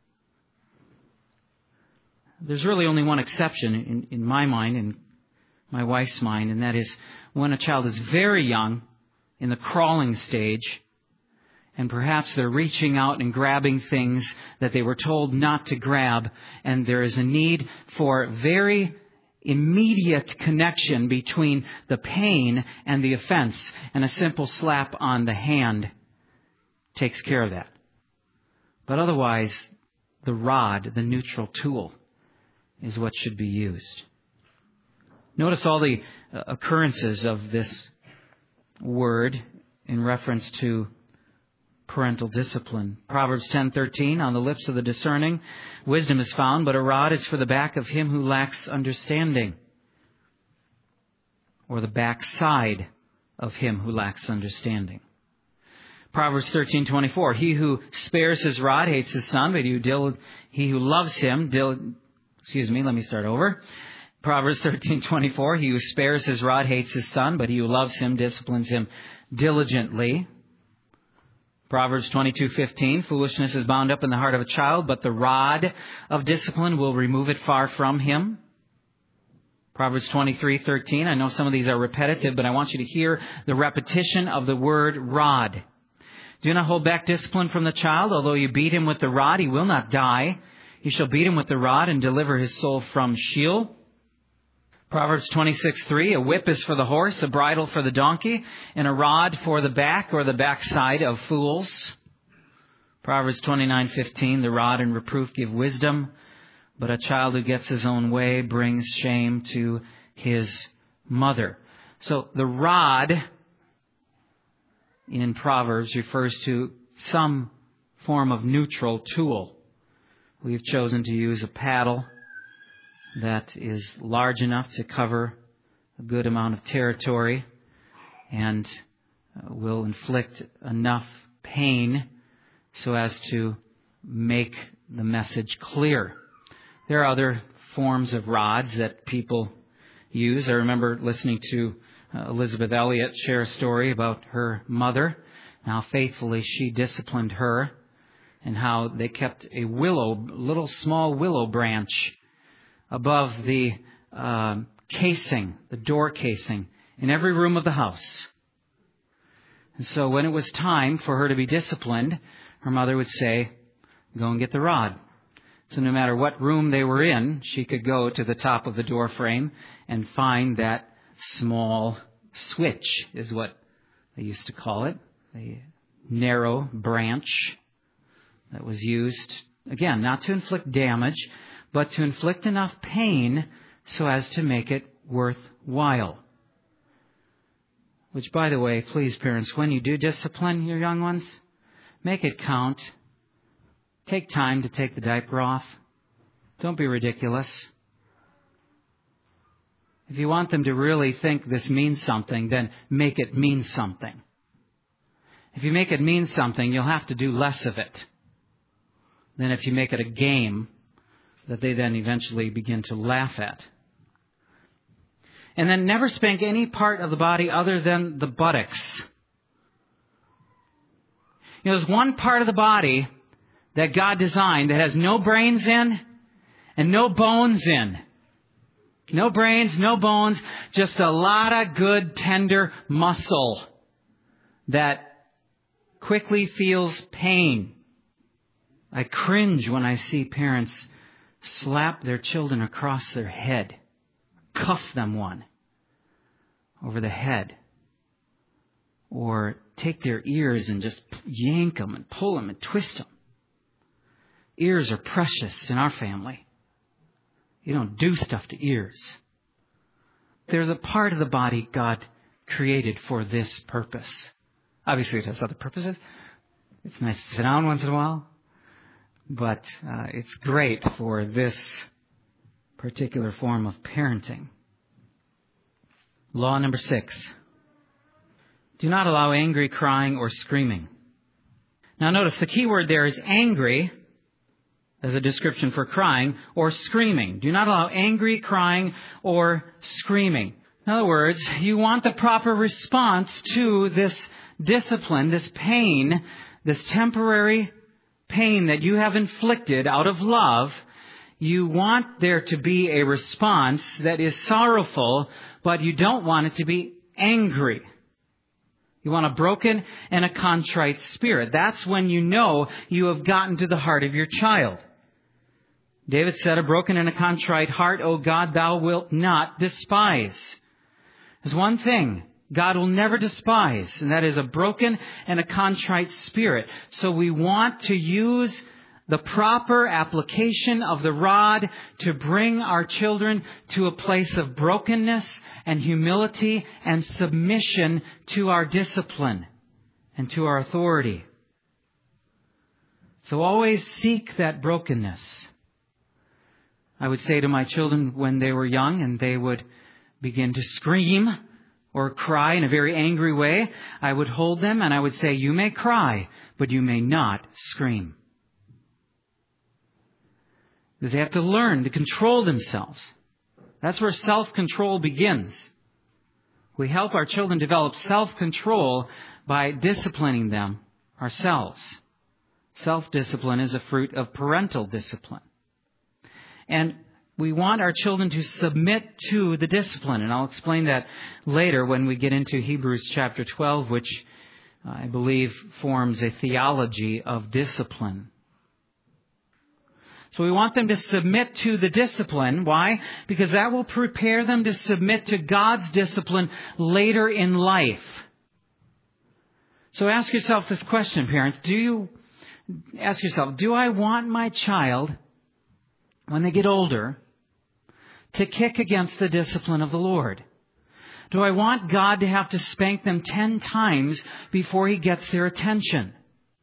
[SPEAKER 1] There's really only one exception in, in my mind, in my wife's mind, and that is when a child is very young, in the crawling stage, and perhaps they're reaching out and grabbing things that they were told not to grab, and there is a need for very immediate connection between the pain and the offense, and a simple slap on the hand takes care of that. But otherwise, the rod, the neutral tool, is what should be used. Notice all the occurrences of this word in reference to parental discipline. Proverbs ten thirteen, on the lips of the discerning, wisdom is found, but a rod is for the back of him who lacks understanding. Or the backside of him who lacks understanding. Proverbs thirteen twenty-four, he who spares his rod hates his son, but he who, dil- he who loves him, dil- excuse me, let me start over. Proverbs thirteen twenty-four, he who spares his rod hates his son, but he who loves him disciplines him diligently. Proverbs twenty-two fifteen, foolishness is bound up in the heart of a child, but the rod of discipline will remove it far from him. Proverbs twenty-three thirteen, I know some of these are repetitive, but I want you to hear the repetition of the word rod. Do not hold back discipline from the child. Although you beat him with the rod, he will not die. You shall beat him with the rod and deliver his soul from Sheol. Proverbs twenty-six three, a whip is for the horse, a bridle for the donkey, and a rod for the back or the backside of fools. Proverbs twenty-nine fifteen, the rod and reproof give wisdom, but a child who gets his own way brings shame to his mother. So the rod in Proverbs refers to some form of neutral tool. We've chosen to use a paddle that is large enough to cover a good amount of territory and will inflict enough pain so as to make the message clear. There are other forms of rods that people use. I remember listening to uh, Elizabeth Elliot share a story about her mother, and how faithfully she disciplined her, and how they kept a willow, little small willow branch above the uh, casing, the door casing, in every room of the house. And so when it was time for her to be disciplined, her mother would say, go and get the rod. So no matter what room they were in, she could go to the top of the door frame and find that small switch, is what they used to call it, a narrow branch that was used, again, not to inflict damage, but to inflict enough pain so as to make it worthwhile. Which, by the way, please, parents, when you do discipline your young ones, make it count. Take time to take the diaper off. Don't be ridiculous. If you want them to really think this means something, then make it mean something. If you make it mean something, you'll have to do less of it than if you make it a game that they then eventually begin to laugh at. And then never spank any part of the body other than the buttocks. You know, there's one part of the body that God designed that has no brains in and no bones in. No brains, no bones, just a lot of good, tender muscle that quickly feels pain. I cringe when I see parents slap their children across their head, cuff them one over the head, or take their ears and just yank them and pull them and twist them. Ears are precious in our family. You don't do stuff to ears. There's a part of the body God created for this purpose. Obviously, it has other purposes. It's nice to sit down once in a while. But uh, it's great for this particular form of parenting. Law number six. Do not allow angry crying or screaming. Now notice the key word there is angry as a description for crying or screaming. Do not allow angry crying or screaming. In other words, you want the proper response to this discipline, this pain, this temporary pain that you have inflicted out of love. You want there to be a response that is sorrowful, but you don't want it to be angry. You want a broken and a contrite spirit. That's when you know you have gotten to the heart of your child. David said, a broken and a contrite heart, O God, thou wilt not despise. There's one thing God will never despise, and that is a broken and a contrite spirit. So we want to use the proper application of the rod to bring our children to a place of brokenness and humility and submission to our discipline and to our authority. So always seek that brokenness. I would say to my children when they were young and they would begin to scream or cry in a very angry way, I would hold them and I would say, you may cry, but you may not scream. Because they have to learn to control themselves. That's where self-control begins. We help our children develop self-control by disciplining them ourselves. Self-discipline is a fruit of parental discipline. And we want our children to submit to the discipline. And I'll explain that later when we get into Hebrews chapter twelve, which I believe forms a theology of discipline. So we want them to submit to the discipline. Why? Because that will prepare them to submit to God's discipline later in life. So ask yourself this question, parents. Do you ask yourself, do I want my child, when they get older, to kick against the discipline of the Lord? Do I want God to have to spank them ten times before He gets their attention?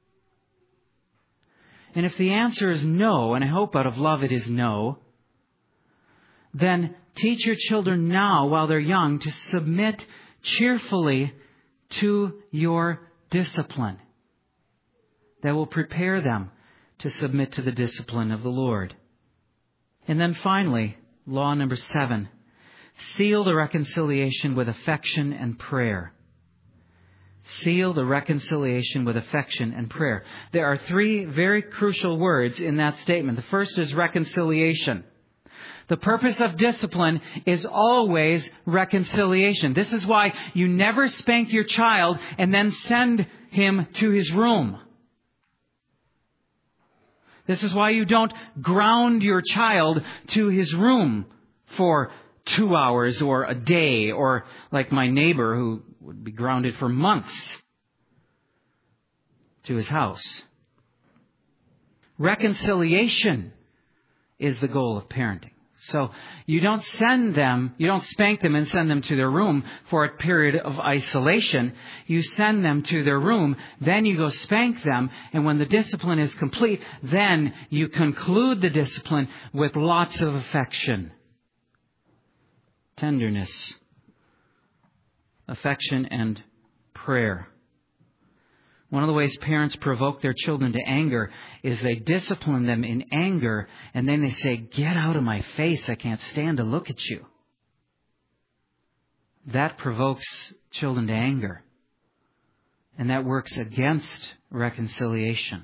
[SPEAKER 1] And if the answer is no, and I hope out of love it is no, then teach your children now while they're young to submit cheerfully to your discipline. That will prepare them to submit to the discipline of the Lord. And then finally, law number seven, seal the reconciliation with affection and prayer. Seal the reconciliation with affection and prayer. There are three very crucial words in that statement. The first is reconciliation. The purpose of discipline is always reconciliation. This is why you never spank your child and then send him to his room. This is why you don't ground your child to his room for two hours or a day, or like my neighbor who would be grounded for months to his house. Reconciliation is the goal of parenting. So you don't send them, you don't spank them and send them to their room for a period of isolation. You send them to their room, then you go spank them, and when the discipline is complete, then you conclude the discipline with lots of affection, tenderness, affection, and prayer. One of the ways parents provoke their children to anger is they discipline them in anger, and then they say, get out of my face, I can't stand to look at you. That provokes children to anger. And that works against reconciliation.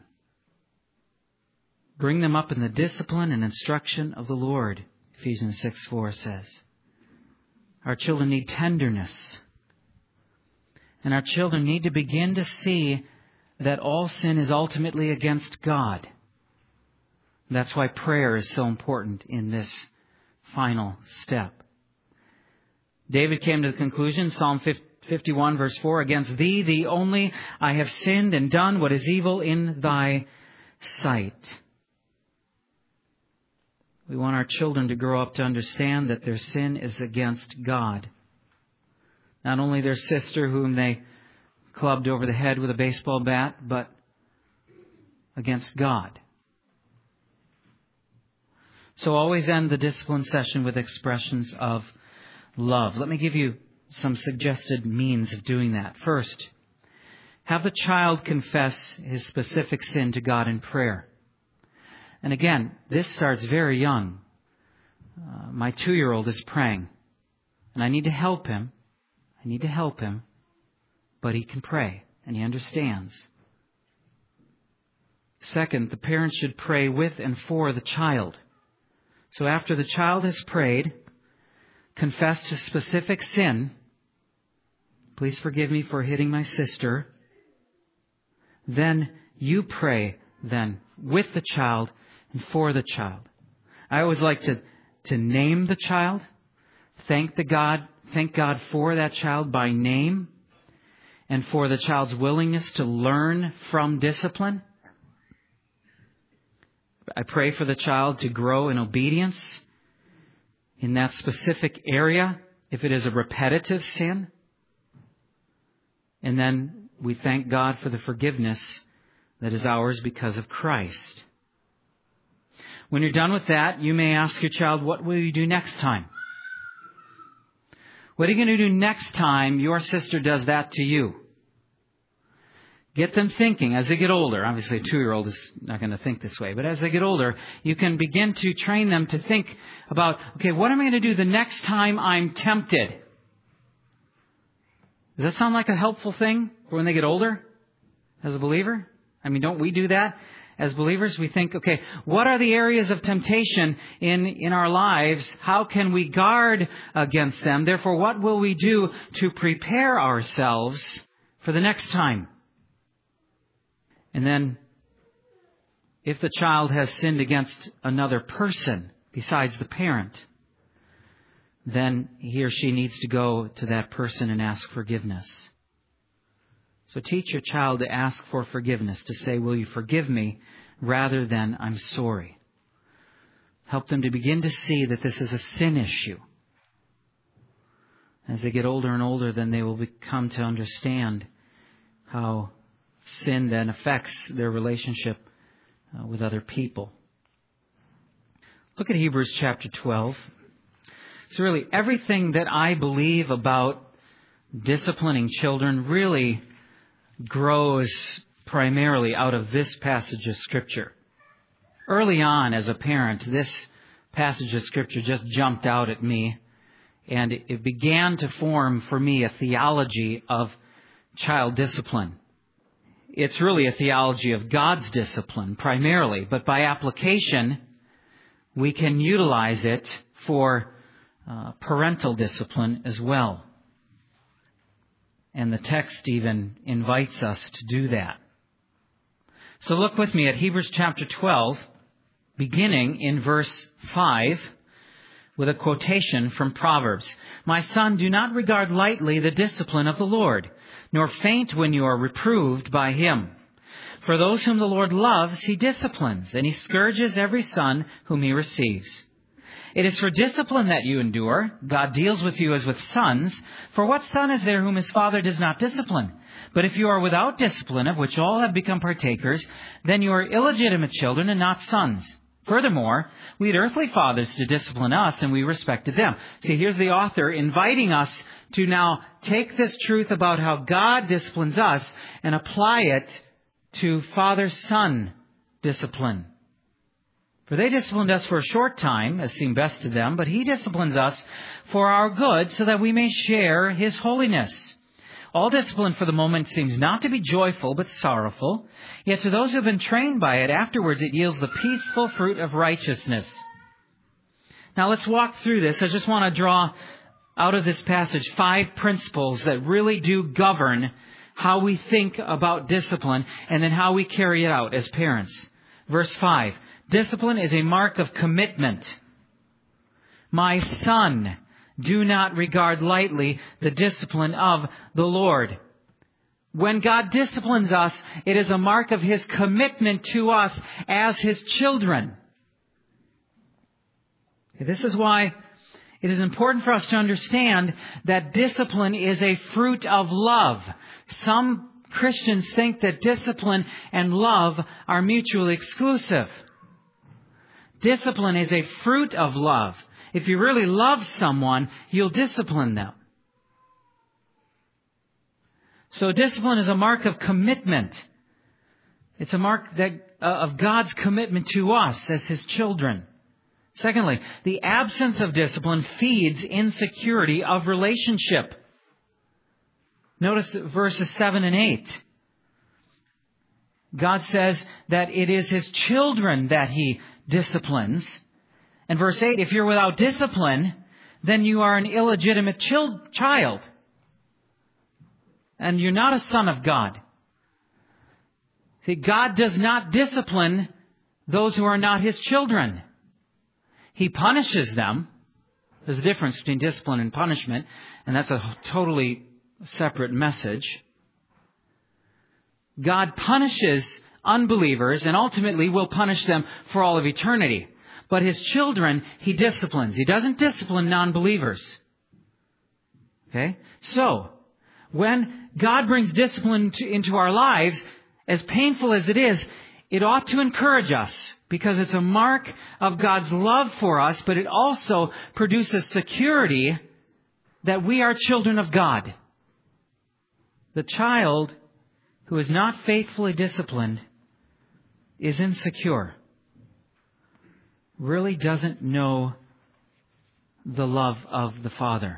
[SPEAKER 1] Bring them up in the discipline and instruction of the Lord, Ephesians six four says. Our children need tenderness. And our children need to begin to see that all sin is ultimately against God. That's why prayer is so important in this final step. David came to the conclusion, Psalm fifty-one verse four, against thee, thee only, I have sinned and done what is evil in thy sight. We want our children to grow up to understand that their sin is against God. Not only their sister whom they clubbed over the head with a baseball bat, but against God. So always end the discipline session with expressions of love. Let me give you some suggested means of doing that. First, have the child confess his specific sin to God in prayer. And again, this starts very young. Uh, my two-year-old is praying, and I need to help him. I need to help him, but he can pray, and he understands. Second, the parent should pray with and for the child. So after the child has prayed, confessed his specific sin, please forgive me for hitting my sister, then you pray then with the child and for the child. I always like to, to name the child, thank the God, thank God for that child by name, and for the child's willingness to learn from discipline. I pray for the child to grow in obedience in that specific area, if it is a repetitive sin. And then we thank God for the forgiveness that is ours because of Christ. When you're done with that, you may ask your child, what will you do next time? What are you going to do next time your sister does that to you? Get them thinking as they get older. Obviously, a two-year-old is not going to think this way. But as they get older, you can begin to train them to think about, okay, what am I going to do the next time I'm tempted? Does that sound like a helpful thing for when they get older as a believer? I mean, don't we do that? As believers, we think, okay, what are the areas of temptation in, in our lives? How can we guard against them? Therefore, what will we do to prepare ourselves for the next time? And then, if the child has sinned against another person besides the parent, then he or she needs to go to that person and ask forgiveness. So teach your child to ask for forgiveness, to say, will you forgive me, rather than I'm sorry. Help them to begin to see that this is a sin issue. As they get older and older, then they will come to understand how sin then affects their relationship uh, with other people. Look at Hebrews chapter twelve. So really, everything that I believe about disciplining children really grows primarily out of this passage of Scripture. Early on, as a parent, this passage of Scripture just jumped out at me, and it began to form for me a theology of child discipline. It's really a theology of God's discipline primarily, but by application, we can utilize it for uh, parental discipline as well. And the text even invites us to do that. So look with me at Hebrews chapter twelve, beginning in verse five, with a quotation from Proverbs. My son, do not regard lightly the discipline of the Lord, nor faint when you are reproved by him. For those whom the Lord loves, he disciplines, and he scourges every son whom he receives. It is for discipline that you endure. God deals with you as with sons. For what son is there whom his father does not discipline? But if you are without discipline, of which all have become partakers, then you are illegitimate children and not sons. Furthermore, we had earthly fathers to discipline us, and we respected them. See, here's the author inviting us to now take this truth about how God disciplines us and apply it to father-son discipline. For they disciplined us for a short time, as seemed best to them, but he disciplines us for our good, so that we may share his holiness. All discipline for the moment seems not to be joyful, but sorrowful. Yet to those who have been trained by it, afterwards it yields the peaceful fruit of righteousness. Now let's walk through this. I just want to draw out of this passage five principles that really do govern how we think about discipline and then how we carry it out as parents. Verse five. Discipline is a mark of commitment. My son, do not regard lightly the discipline of the Lord. When God disciplines us, it is a mark of his commitment to us as his children. This is why it is important for us to understand that discipline is a fruit of love. Some Christians think that discipline and love are mutually exclusive. Discipline is a fruit of love. If you really love someone, you'll discipline them. So discipline is a mark of commitment. It's a mark that, uh, of God's commitment to us as his children. Secondly, the absence of discipline feeds insecurity of relationship. Notice verses seven and eight. God says that it is his children that he disciplines. And verse eight, if you're without discipline, then you are an illegitimate chil- child. And you're not a son of God. See, God does not discipline those who are not his children. He punishes them. There's a difference between discipline and punishment, and that's a totally separate message. God punishes unbelievers and ultimately will punish them for all of eternity. But his children, he disciplines. He doesn't discipline non-believers. Okay? So, when God brings discipline to, into our lives, as painful as it is, it ought to encourage us because it's a mark of God's love for us, but it also produces security that we are children of God. The child who is not faithfully disciplined is insecure, really doesn't know the love of the Father.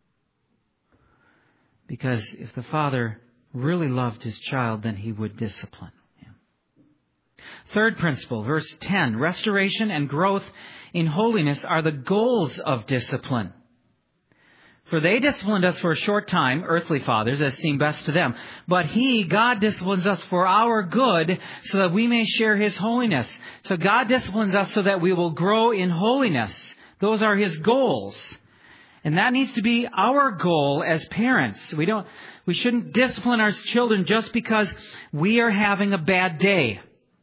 [SPEAKER 1] Because if the Father really loved His child, then He would discipline him. Third principle, verse ten. Restoration and growth in holiness are the goals of discipline. For they disciplined us for a short time, earthly fathers, as seemed best to them. But He, God, disciplines us for our good, so that we may share His holiness. So God disciplines us so that we will grow in holiness. Those are His goals. And that needs to be our goal as parents. We don't, we shouldn't discipline our children just because we are having a bad day.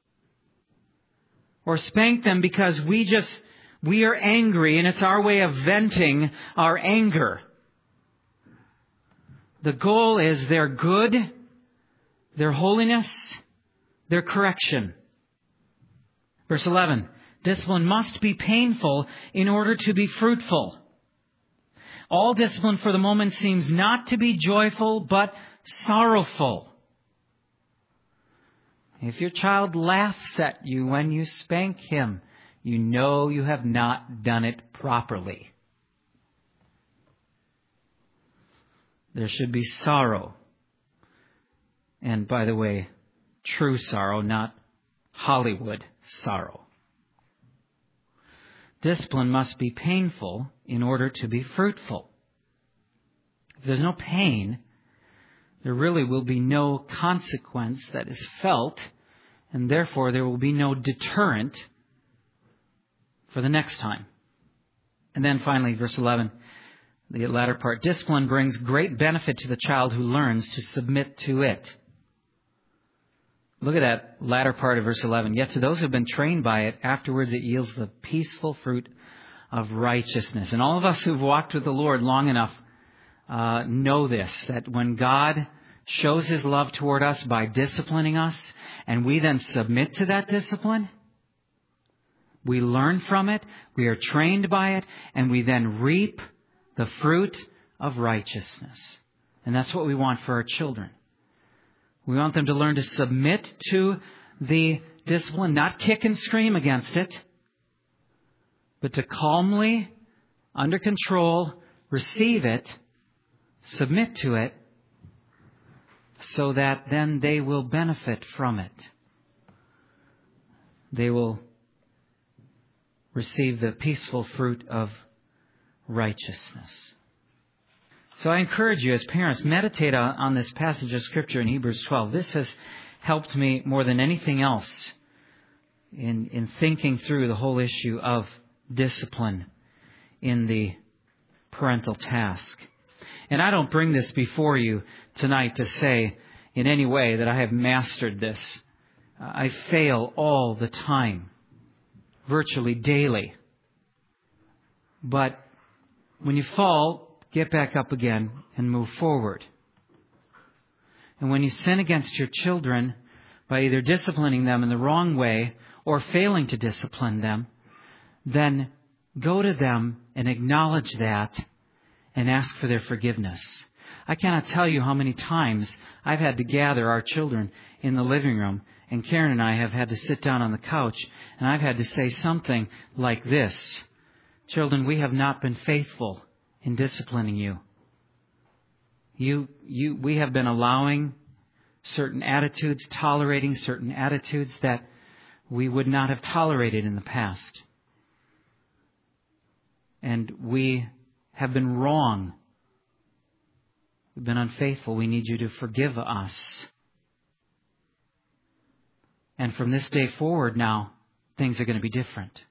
[SPEAKER 1] Or spank them because we just, we are angry and it's our way of venting our anger. The goal is their good, their holiness, their correction. Verse eleven. Discipline must be painful in order to be fruitful. All discipline for the moment seems not to be joyful, but sorrowful. If your child laughs at you when you spank him, you know you have not done it properly. There should be sorrow. And by the way, true sorrow, not Hollywood sorrow. Discipline must be painful in order to be fruitful. If there's no pain, there really will be no consequence that is felt, and therefore there will be no deterrent for the next time. And then finally, verse eleven, the latter part, discipline brings great benefit to the child who learns to submit to it. Look at that latter part of verse eleven. Yet to those who have been trained by it, afterwards it yields the peaceful fruit of righteousness. And all of us who've walked with the Lord long enough uh, know this, that when God shows His love toward us by disciplining us, and we then submit to that discipline, we learn from it, we are trained by it, and we then reap the fruit of righteousness. And that's what we want for our children. We want them to learn to submit to the discipline, not kick and scream against it, but to calmly, under control, receive it, submit to it, so that then they will benefit from it. They will receive the peaceful fruit of righteousness. So I encourage you as parents, meditate on, on this passage of Scripture in Hebrews twelve. This has helped me more than anything else in, in thinking through the whole issue of discipline in the parental task. And I don't bring this before you tonight to say in any way that I have mastered this. I fail all the time, virtually daily. But when you fall, get back up again and move forward. And when you sin against your children by either disciplining them in the wrong way or failing to discipline them, then go to them and acknowledge that and ask for their forgiveness. I cannot tell you how many times I've had to gather our children in the living room, and Karen and I have had to sit down on the couch, and I've had to say something like this: children, we have not been faithful in disciplining you. You, you, we have been allowing certain attitudes, tolerating certain attitudes that we would not have tolerated in the past. And we have been wrong. We've been unfaithful. We need you to forgive us. And from this day forward now, things are going to be different.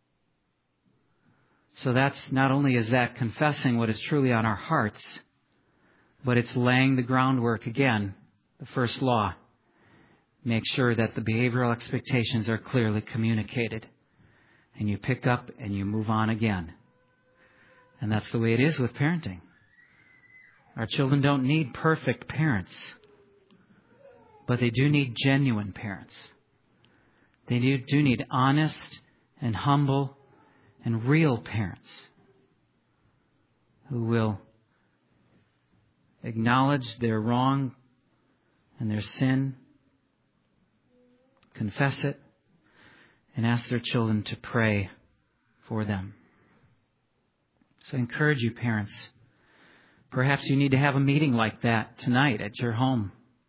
[SPEAKER 1] So that's, not only is that confessing what is truly on our hearts, but it's laying the groundwork again, the first law. Make sure that the behavioral expectations are clearly communicated. And you pick up and you move on again. And that's the way it is with parenting. Our children don't need perfect parents. But they do need genuine parents. They do, do need honest and humble and real parents who will acknowledge their wrong and their sin, confess it, and ask their children to pray for them. So I encourage you, parents, perhaps you need to have a meeting like that tonight at your home.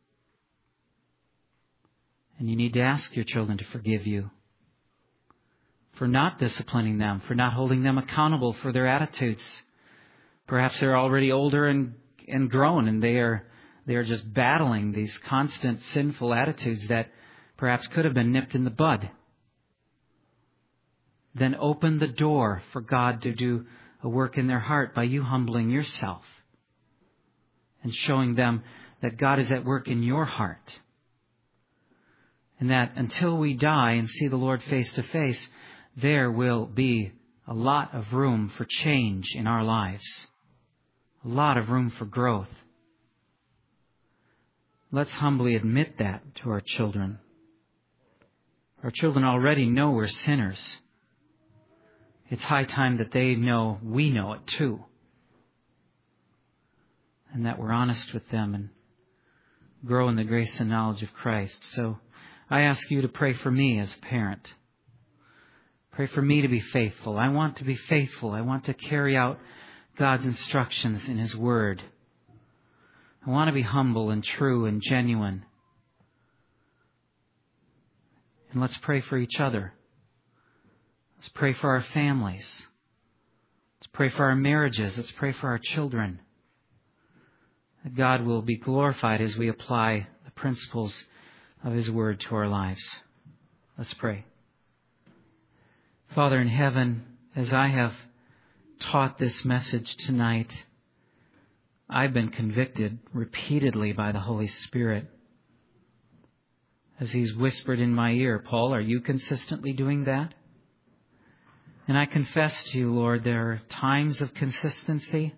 [SPEAKER 1] And you need to ask your children to forgive you for not disciplining them, for not holding them accountable for their attitudes. Perhaps they're already older and, and grown, and they are they are just battling these constant sinful attitudes that perhaps could have been nipped in the bud. Then open the door for God to do a work in their heart by you humbling yourself and showing them that God is at work in your heart. And that until we die and see the Lord face to face, there will be a lot of room for change in our lives. A lot of room for growth. Let's humbly admit that to our children. Our children already know we're sinners. It's high time that they know we know it too. And that we're honest with them and grow in the grace and knowledge of Christ. So I ask you to pray for me as a parent. Pray for me to be faithful. I want to be faithful. I want to carry out God's instructions in His Word. I want to be humble and true and genuine. And let's pray for each other. Let's pray for our families. Let's pray for our marriages. Let's pray for our children. That God will be glorified as we apply the principles of His Word to our lives. Let's pray. Father in heaven, as I have taught this message tonight, I've been convicted repeatedly by the Holy Spirit. As He's whispered in my ear, Paul, are you consistently doing that? And I confess to you, Lord, there are times of consistency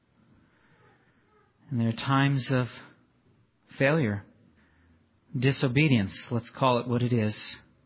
[SPEAKER 1] and there are times of failure, disobedience, let's call it what it is.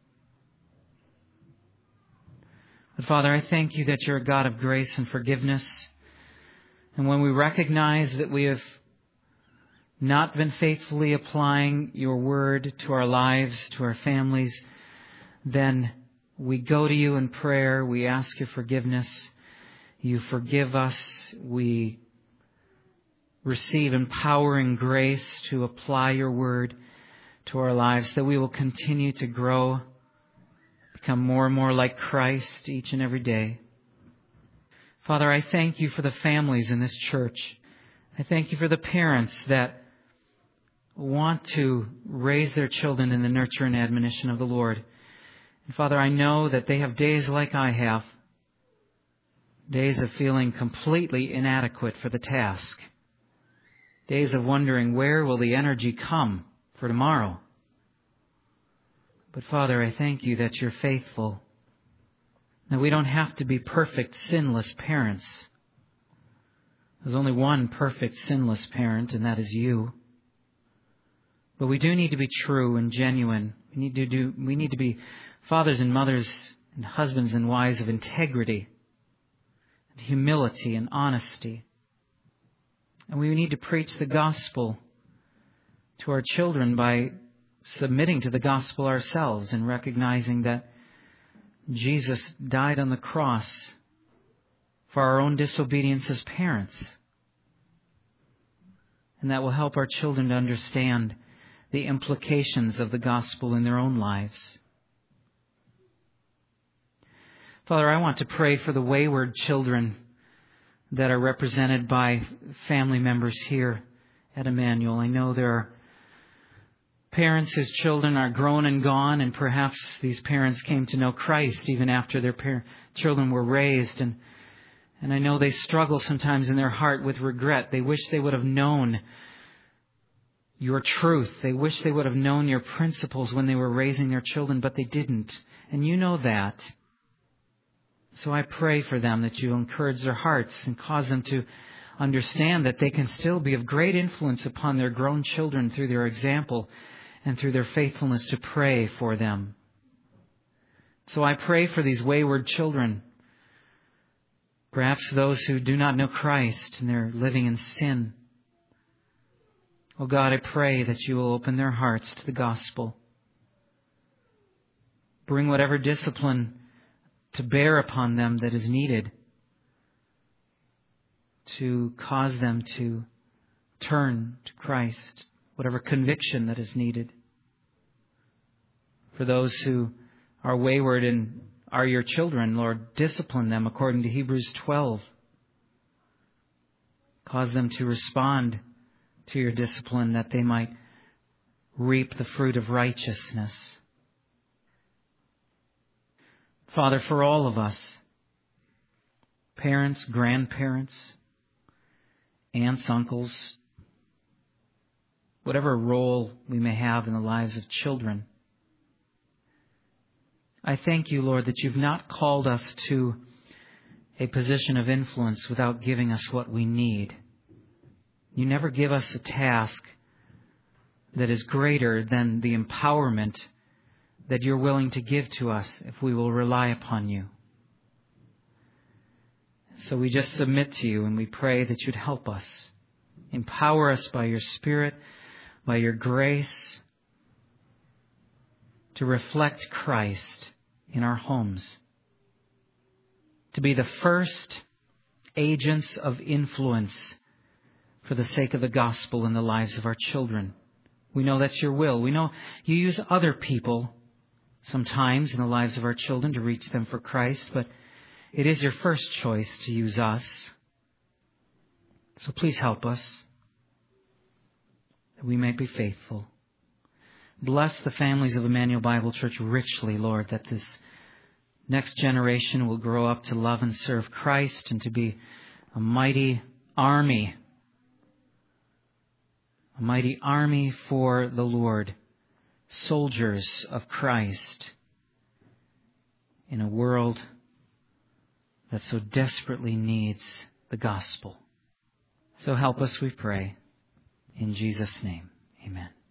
[SPEAKER 1] But Father, I thank you that you're a God of grace and forgiveness. And when we recognize that we have not been faithfully applying your word to our lives, to our families, then we go to you in prayer. We ask your forgiveness. You forgive us. We receive empowering grace to apply your word to our lives, that we will continue to grow, become more and more like Christ each and every day. Father, I thank you for the families in this church. I thank you for the parents that want to raise their children in the nurture and admonition of the Lord. And Father, I know that they have days like I have, days of feeling completely inadequate for the task, days of wondering where will the energy come for tomorrow. But Father, I thank you that you're faithful. That we don't have to be perfect, sinless parents. There's only one perfect, sinless parent, and that is you. But we do need to be true and genuine. We need to do. We need to be fathers and mothers and husbands and wives of integrity, and humility and honesty. And we need to preach the gospel to our children by submitting to the gospel ourselves and recognizing that Jesus died on the cross for our own disobedience as parents. And that will help our children to understand the implications of the gospel in their own lives. Father, I want to pray for the wayward children that are represented by family members here at Emmanuel. I know there are parents whose children are grown and gone, and perhaps these parents came to know Christ even after their par- children were raised. And, and I know they struggle sometimes in their heart with regret. They wish they would have known your truth. They wish they would have known your principles when they were raising their children, but they didn't. And you know that. So I pray for them that you encourage their hearts and cause them to understand that they can still be of great influence upon their grown children through their example, and through their faithfulness to pray for them. So I pray for these wayward children, perhaps those who do not know Christ and they're living in sin. Oh God, I pray that you will open their hearts to the gospel. Bring whatever discipline to bear upon them that is needed to cause them to turn to Christ, whatever conviction that is needed. For those who are wayward and are your children, Lord, discipline them according to Hebrews twelve. Cause them to respond to your discipline that they might reap the fruit of righteousness. Father, for all of us, parents, grandparents, aunts, uncles, whatever role we may have in the lives of children, I thank you, Lord, that you've not called us to a position of influence without giving us what we need. You never give us a task that is greater than the empowerment that you're willing to give to us if we will rely upon you. So we just submit to you and we pray that you'd help us. Empower us by your Spirit, by your grace, to reflect Christ in our homes. To be the first agents of influence for the sake of the gospel in the lives of our children. We know that's your will. We know you use other people sometimes in the lives of our children to reach them for Christ, but it is your first choice to use us. So please help us that we may be faithful. Bless the families of Emmanuel Bible Church richly, Lord, that this next generation will grow up to love and serve Christ and to be a mighty army, a mighty army for the Lord, soldiers of Christ in a world that so desperately needs the gospel. So help us, we pray. In Jesus' name, amen.